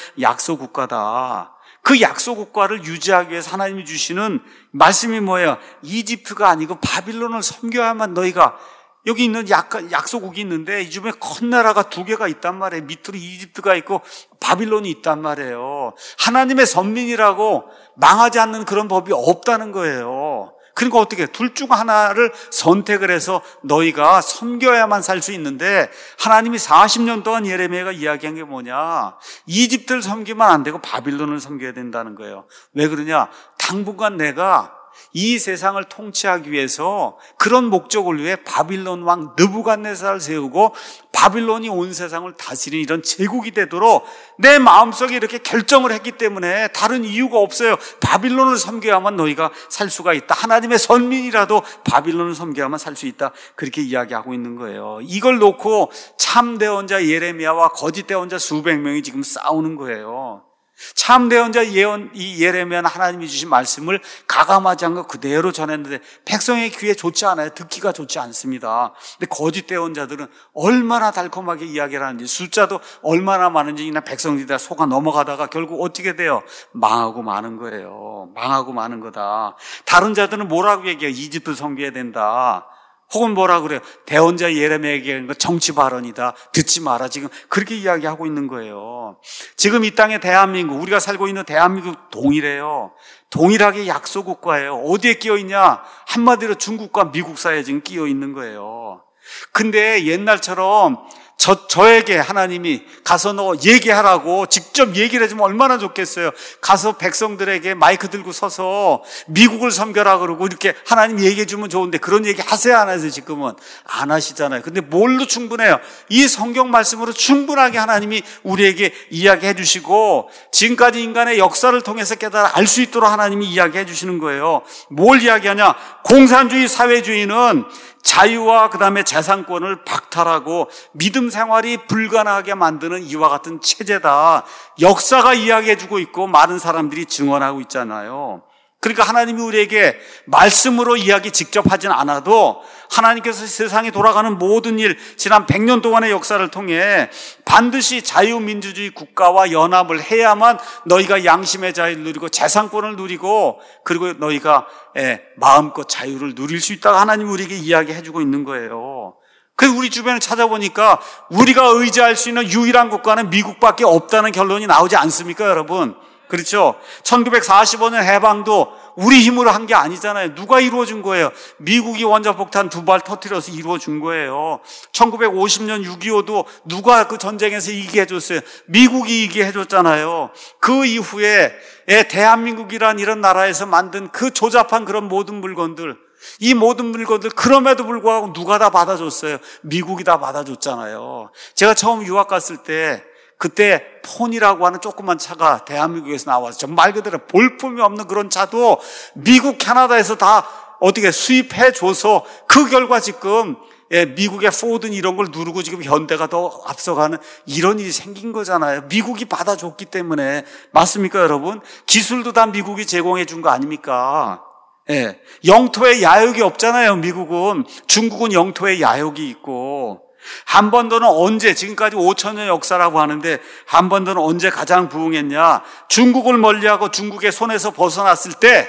약소국가다. 그 약소국가를 유지하기 위해서 하나님이 주시는 말씀이 뭐예요? 이집트가 아니고 바빌론을 섬겨야만 너희가, 여기 있는 약, 약소국이 있는데 이 주변에 큰 나라가 두 개가 있단 말이에요. 밑으로 이집트가 있고 바빌론이 있단 말이에요. 하나님의 선민이라고 망하지 않는 그런 법이 없다는 거예요. 그러니까 어떻게 둘 중 하나를 선택을 해서 너희가 섬겨야만 살 수 있는데, 하나님이 사십 년 동안 예레미야가 이야기한 게 뭐냐? 이집트를 섬기면 안 되고 바빌론을 섬겨야 된다는 거예요. 왜 그러냐? 당분간 내가 이 세상을 통치하기 위해서 그런 목적을 위해 바빌론 왕 느부갓네살을 세우고 바빌론이 온 세상을 다스리는 이런 제국이 되도록 내 마음속에 이렇게 결정을 했기 때문에 다른 이유가 없어요. 바빌론을 섬겨야만 너희가 살 수가 있다. 하나님의 선민이라도 바빌론을 섬겨야만 살 수 있다. 그렇게 이야기하고 있는 거예요. 이걸 놓고 참 대언자 예레미야와 거짓 대언자 수백 명이 지금 싸우는 거예요. 참된 언자 예언, 이 예레미야는 하나님이 주신 말씀을 가감하지 않고 그대로 전했는데 백성의 귀에 좋지 않아요. 듣기가 좋지 않습니다. 근데 거짓 대언자들은 얼마나 달콤하게 이야기를 하는지, 숫자도 얼마나 많은지 그냥 백성들이 다 속아 넘어가다가 결국 어떻게 돼요? 망하고 마는 거예요. 망하고 마는 거다. 다른 자들은 뭐라고 얘기해요? 이집트 섬겨야 된다. 혹은 뭐라 그래요? 대언자 예레미야에게 하는 거 정치 발언이다. 듣지 마라. 지금 그렇게 이야기하고 있는 거예요. 지금 이 땅의 대한민국, 우리가 살고 있는 대한민국 동일해요. 동일하게 약소국가예요. 어디에 끼어 있냐? 한마디로 중국과 미국 사이에 지금 끼어 있는 거예요. 근데 옛날처럼 저, 저에게 하나님이 가서 너 얘기하라고 직접 얘기를 해주면 얼마나 좋겠어요. 가서 백성들에게 마이크 들고 서서 미국을 섬겨라 그러고 이렇게 하나님 얘기해 주면 좋은데 그런 얘기 하세요, 안 하세요? 지금은 안 하시잖아요. 근데 뭘로 충분해요? 이 성경 말씀으로 충분하게 하나님이 우리에게 이야기해 주시고 지금까지 인간의 역사를 통해서 깨달아 알 수 있도록 하나님이 이야기해 주시는 거예요. 뭘 이야기하냐? 공산주의 사회주의는 자유와 그 다음에 재산권을 박탈하고 믿음 생활이 불가능하게 만드는 이와 같은 체제다. 역사가 이야기해주고 있고 많은 사람들이 증언하고 있잖아요. 그러니까 하나님이 우리에게 말씀으로 이야기 직접 하진 않아도 하나님께서 세상에 돌아가는 모든 일, 지난 백 년 동안의 역사를 통해 반드시 자유민주주의 국가와 연합을 해야만 너희가 양심의 자유를 누리고 재산권을 누리고 그리고 너희가 마음껏 자유를 누릴 수 있다고 하나님이 우리에게 이야기해주고 있는 거예요. 그래서 우리 주변을 찾아보니까 우리가 의지할 수 있는 유일한 국가는 미국밖에 없다는 결론이 나오지 않습니까, 여러분? 그렇죠? 천구백사십오 년 해방도 우리 힘으로 한 게 아니잖아요. 누가 이루어준 거예요? 미국이 원자폭탄 두 발 터뜨려서 이루어준 거예요. 천구백오십 년 육이오도 누가 그 전쟁에서 이기게 해줬어요? 미국이 이기게 해줬잖아요. 그 이후에 대한민국이란 이런 나라에서 만든 그 조잡한 그런 모든 물건들, 이 모든 물건들 그럼에도 불구하고 누가 다 받아줬어요? 미국이 다 받아줬잖아요. 제가 처음 유학 갔을 때 그때 폰이라고 하는 조그만 차가 대한민국에서 나와서 말 그대로 볼품이 없는 그런 차도 미국, 캐나다에서 다 어떻게 수입해줘서 그 결과 지금 미국의 포든 이런 걸 누르고 지금 현대가 더 앞서가는 이런 일이 생긴 거잖아요. 미국이 받아줬기 때문에. 맞습니까, 여러분? 기술도 다 미국이 제공해 준 거 아닙니까? 예. 영토에 야욕이 없잖아요, 미국은. 중국은 영토에 야욕이 있고. 한반도는 언제, 지금까지 오천 년 역사라고 하는데 한반도는 언제 가장 부흥했냐? 중국을 멀리하고 중국의 손에서 벗어났을 때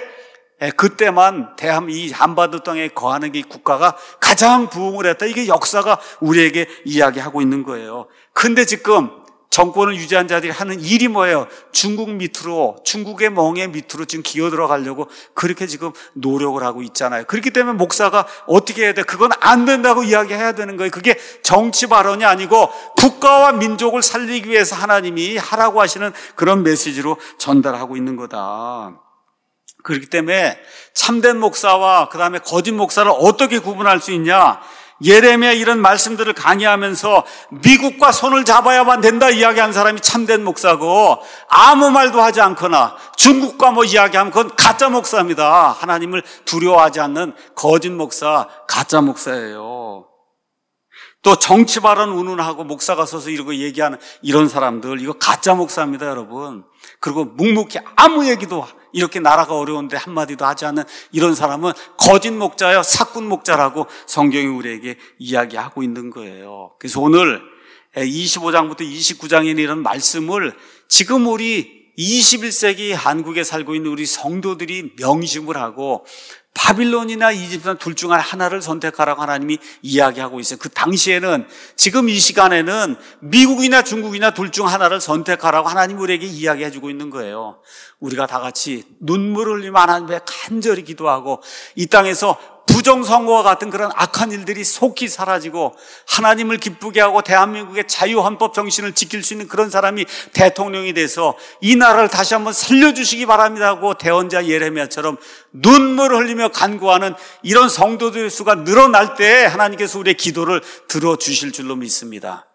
그때만 대한 이 한반도 땅에 거하는 이 국가가 가장 부흥을 했다. 이게 역사가 우리에게 이야기하고 있는 거예요. 근데 지금 정권을 유지한 자들이 하는 일이 뭐예요? 중국 밑으로, 중국의 멍에 밑으로 지금 기어 들어가려고 그렇게 지금 노력을 하고 있잖아요. 그렇기 때문에 목사가 어떻게 해야 돼? 그건 안 된다고 이야기해야 되는 거예요. 그게 정치 발언이 아니고 국가와 민족을 살리기 위해서 하나님이 하라고 하시는 그런 메시지로 전달하고 있는 거다. 그렇기 때문에 참된 목사와 그 다음에 거짓 목사를 어떻게 구분할 수 있냐? 예레미야 이런 말씀들을 강의하면서 미국과 손을 잡아야만 된다 이야기한 사람이 참된 목사고 아무 말도 하지 않거나 중국과 뭐 이야기하면 그건 가짜 목사입니다. 하나님을 두려워하지 않는 거짓 목사, 가짜 목사예요. 또 정치 발언 운운하고 목사가 서서 이러고 얘기하는 이런 사람들, 이거 가짜 목사입니다, 여러분. 그리고 묵묵히 아무 얘기도 이렇게 나라가 어려운데 한마디도 하지 않는 이런 사람은 거짓 목자요, 사꾼 목자라고 성경이 우리에게 이야기하고 있는 거예요. 그래서 오늘 이십오 장부터 이십구 장에 있는 이런 말씀을 지금 우리 이십일 세기 한국에 살고 있는 우리 성도들이 명심을 하고 바빌론이나 이집트 둘 중 하나를 선택하라고 하나님이 이야기하고 있어요. 그 당시에는, 지금 이 시간에는 미국이나 중국이나 둘 중 하나를 선택하라고 하나님이 우리에게 이야기해 주고 있는 거예요. 우리가 다 같이 눈물을 흘리며 하나님께 간절히 기도하고 이 땅에서 부정선거와 같은 그런 악한 일들이 속히 사라지고 하나님을 기쁘게 하고 대한민국의 자유헌법 정신을 지킬 수 있는 그런 사람이 대통령이 돼서 이 나라를 다시 한번 살려주시기 바랍니다 하고 대언자 예레미야처럼 눈물을 흘리며 간구하는 이런 성도들의 수가 늘어날 때 하나님께서 우리의 기도를 들어주실 줄로 믿습니다.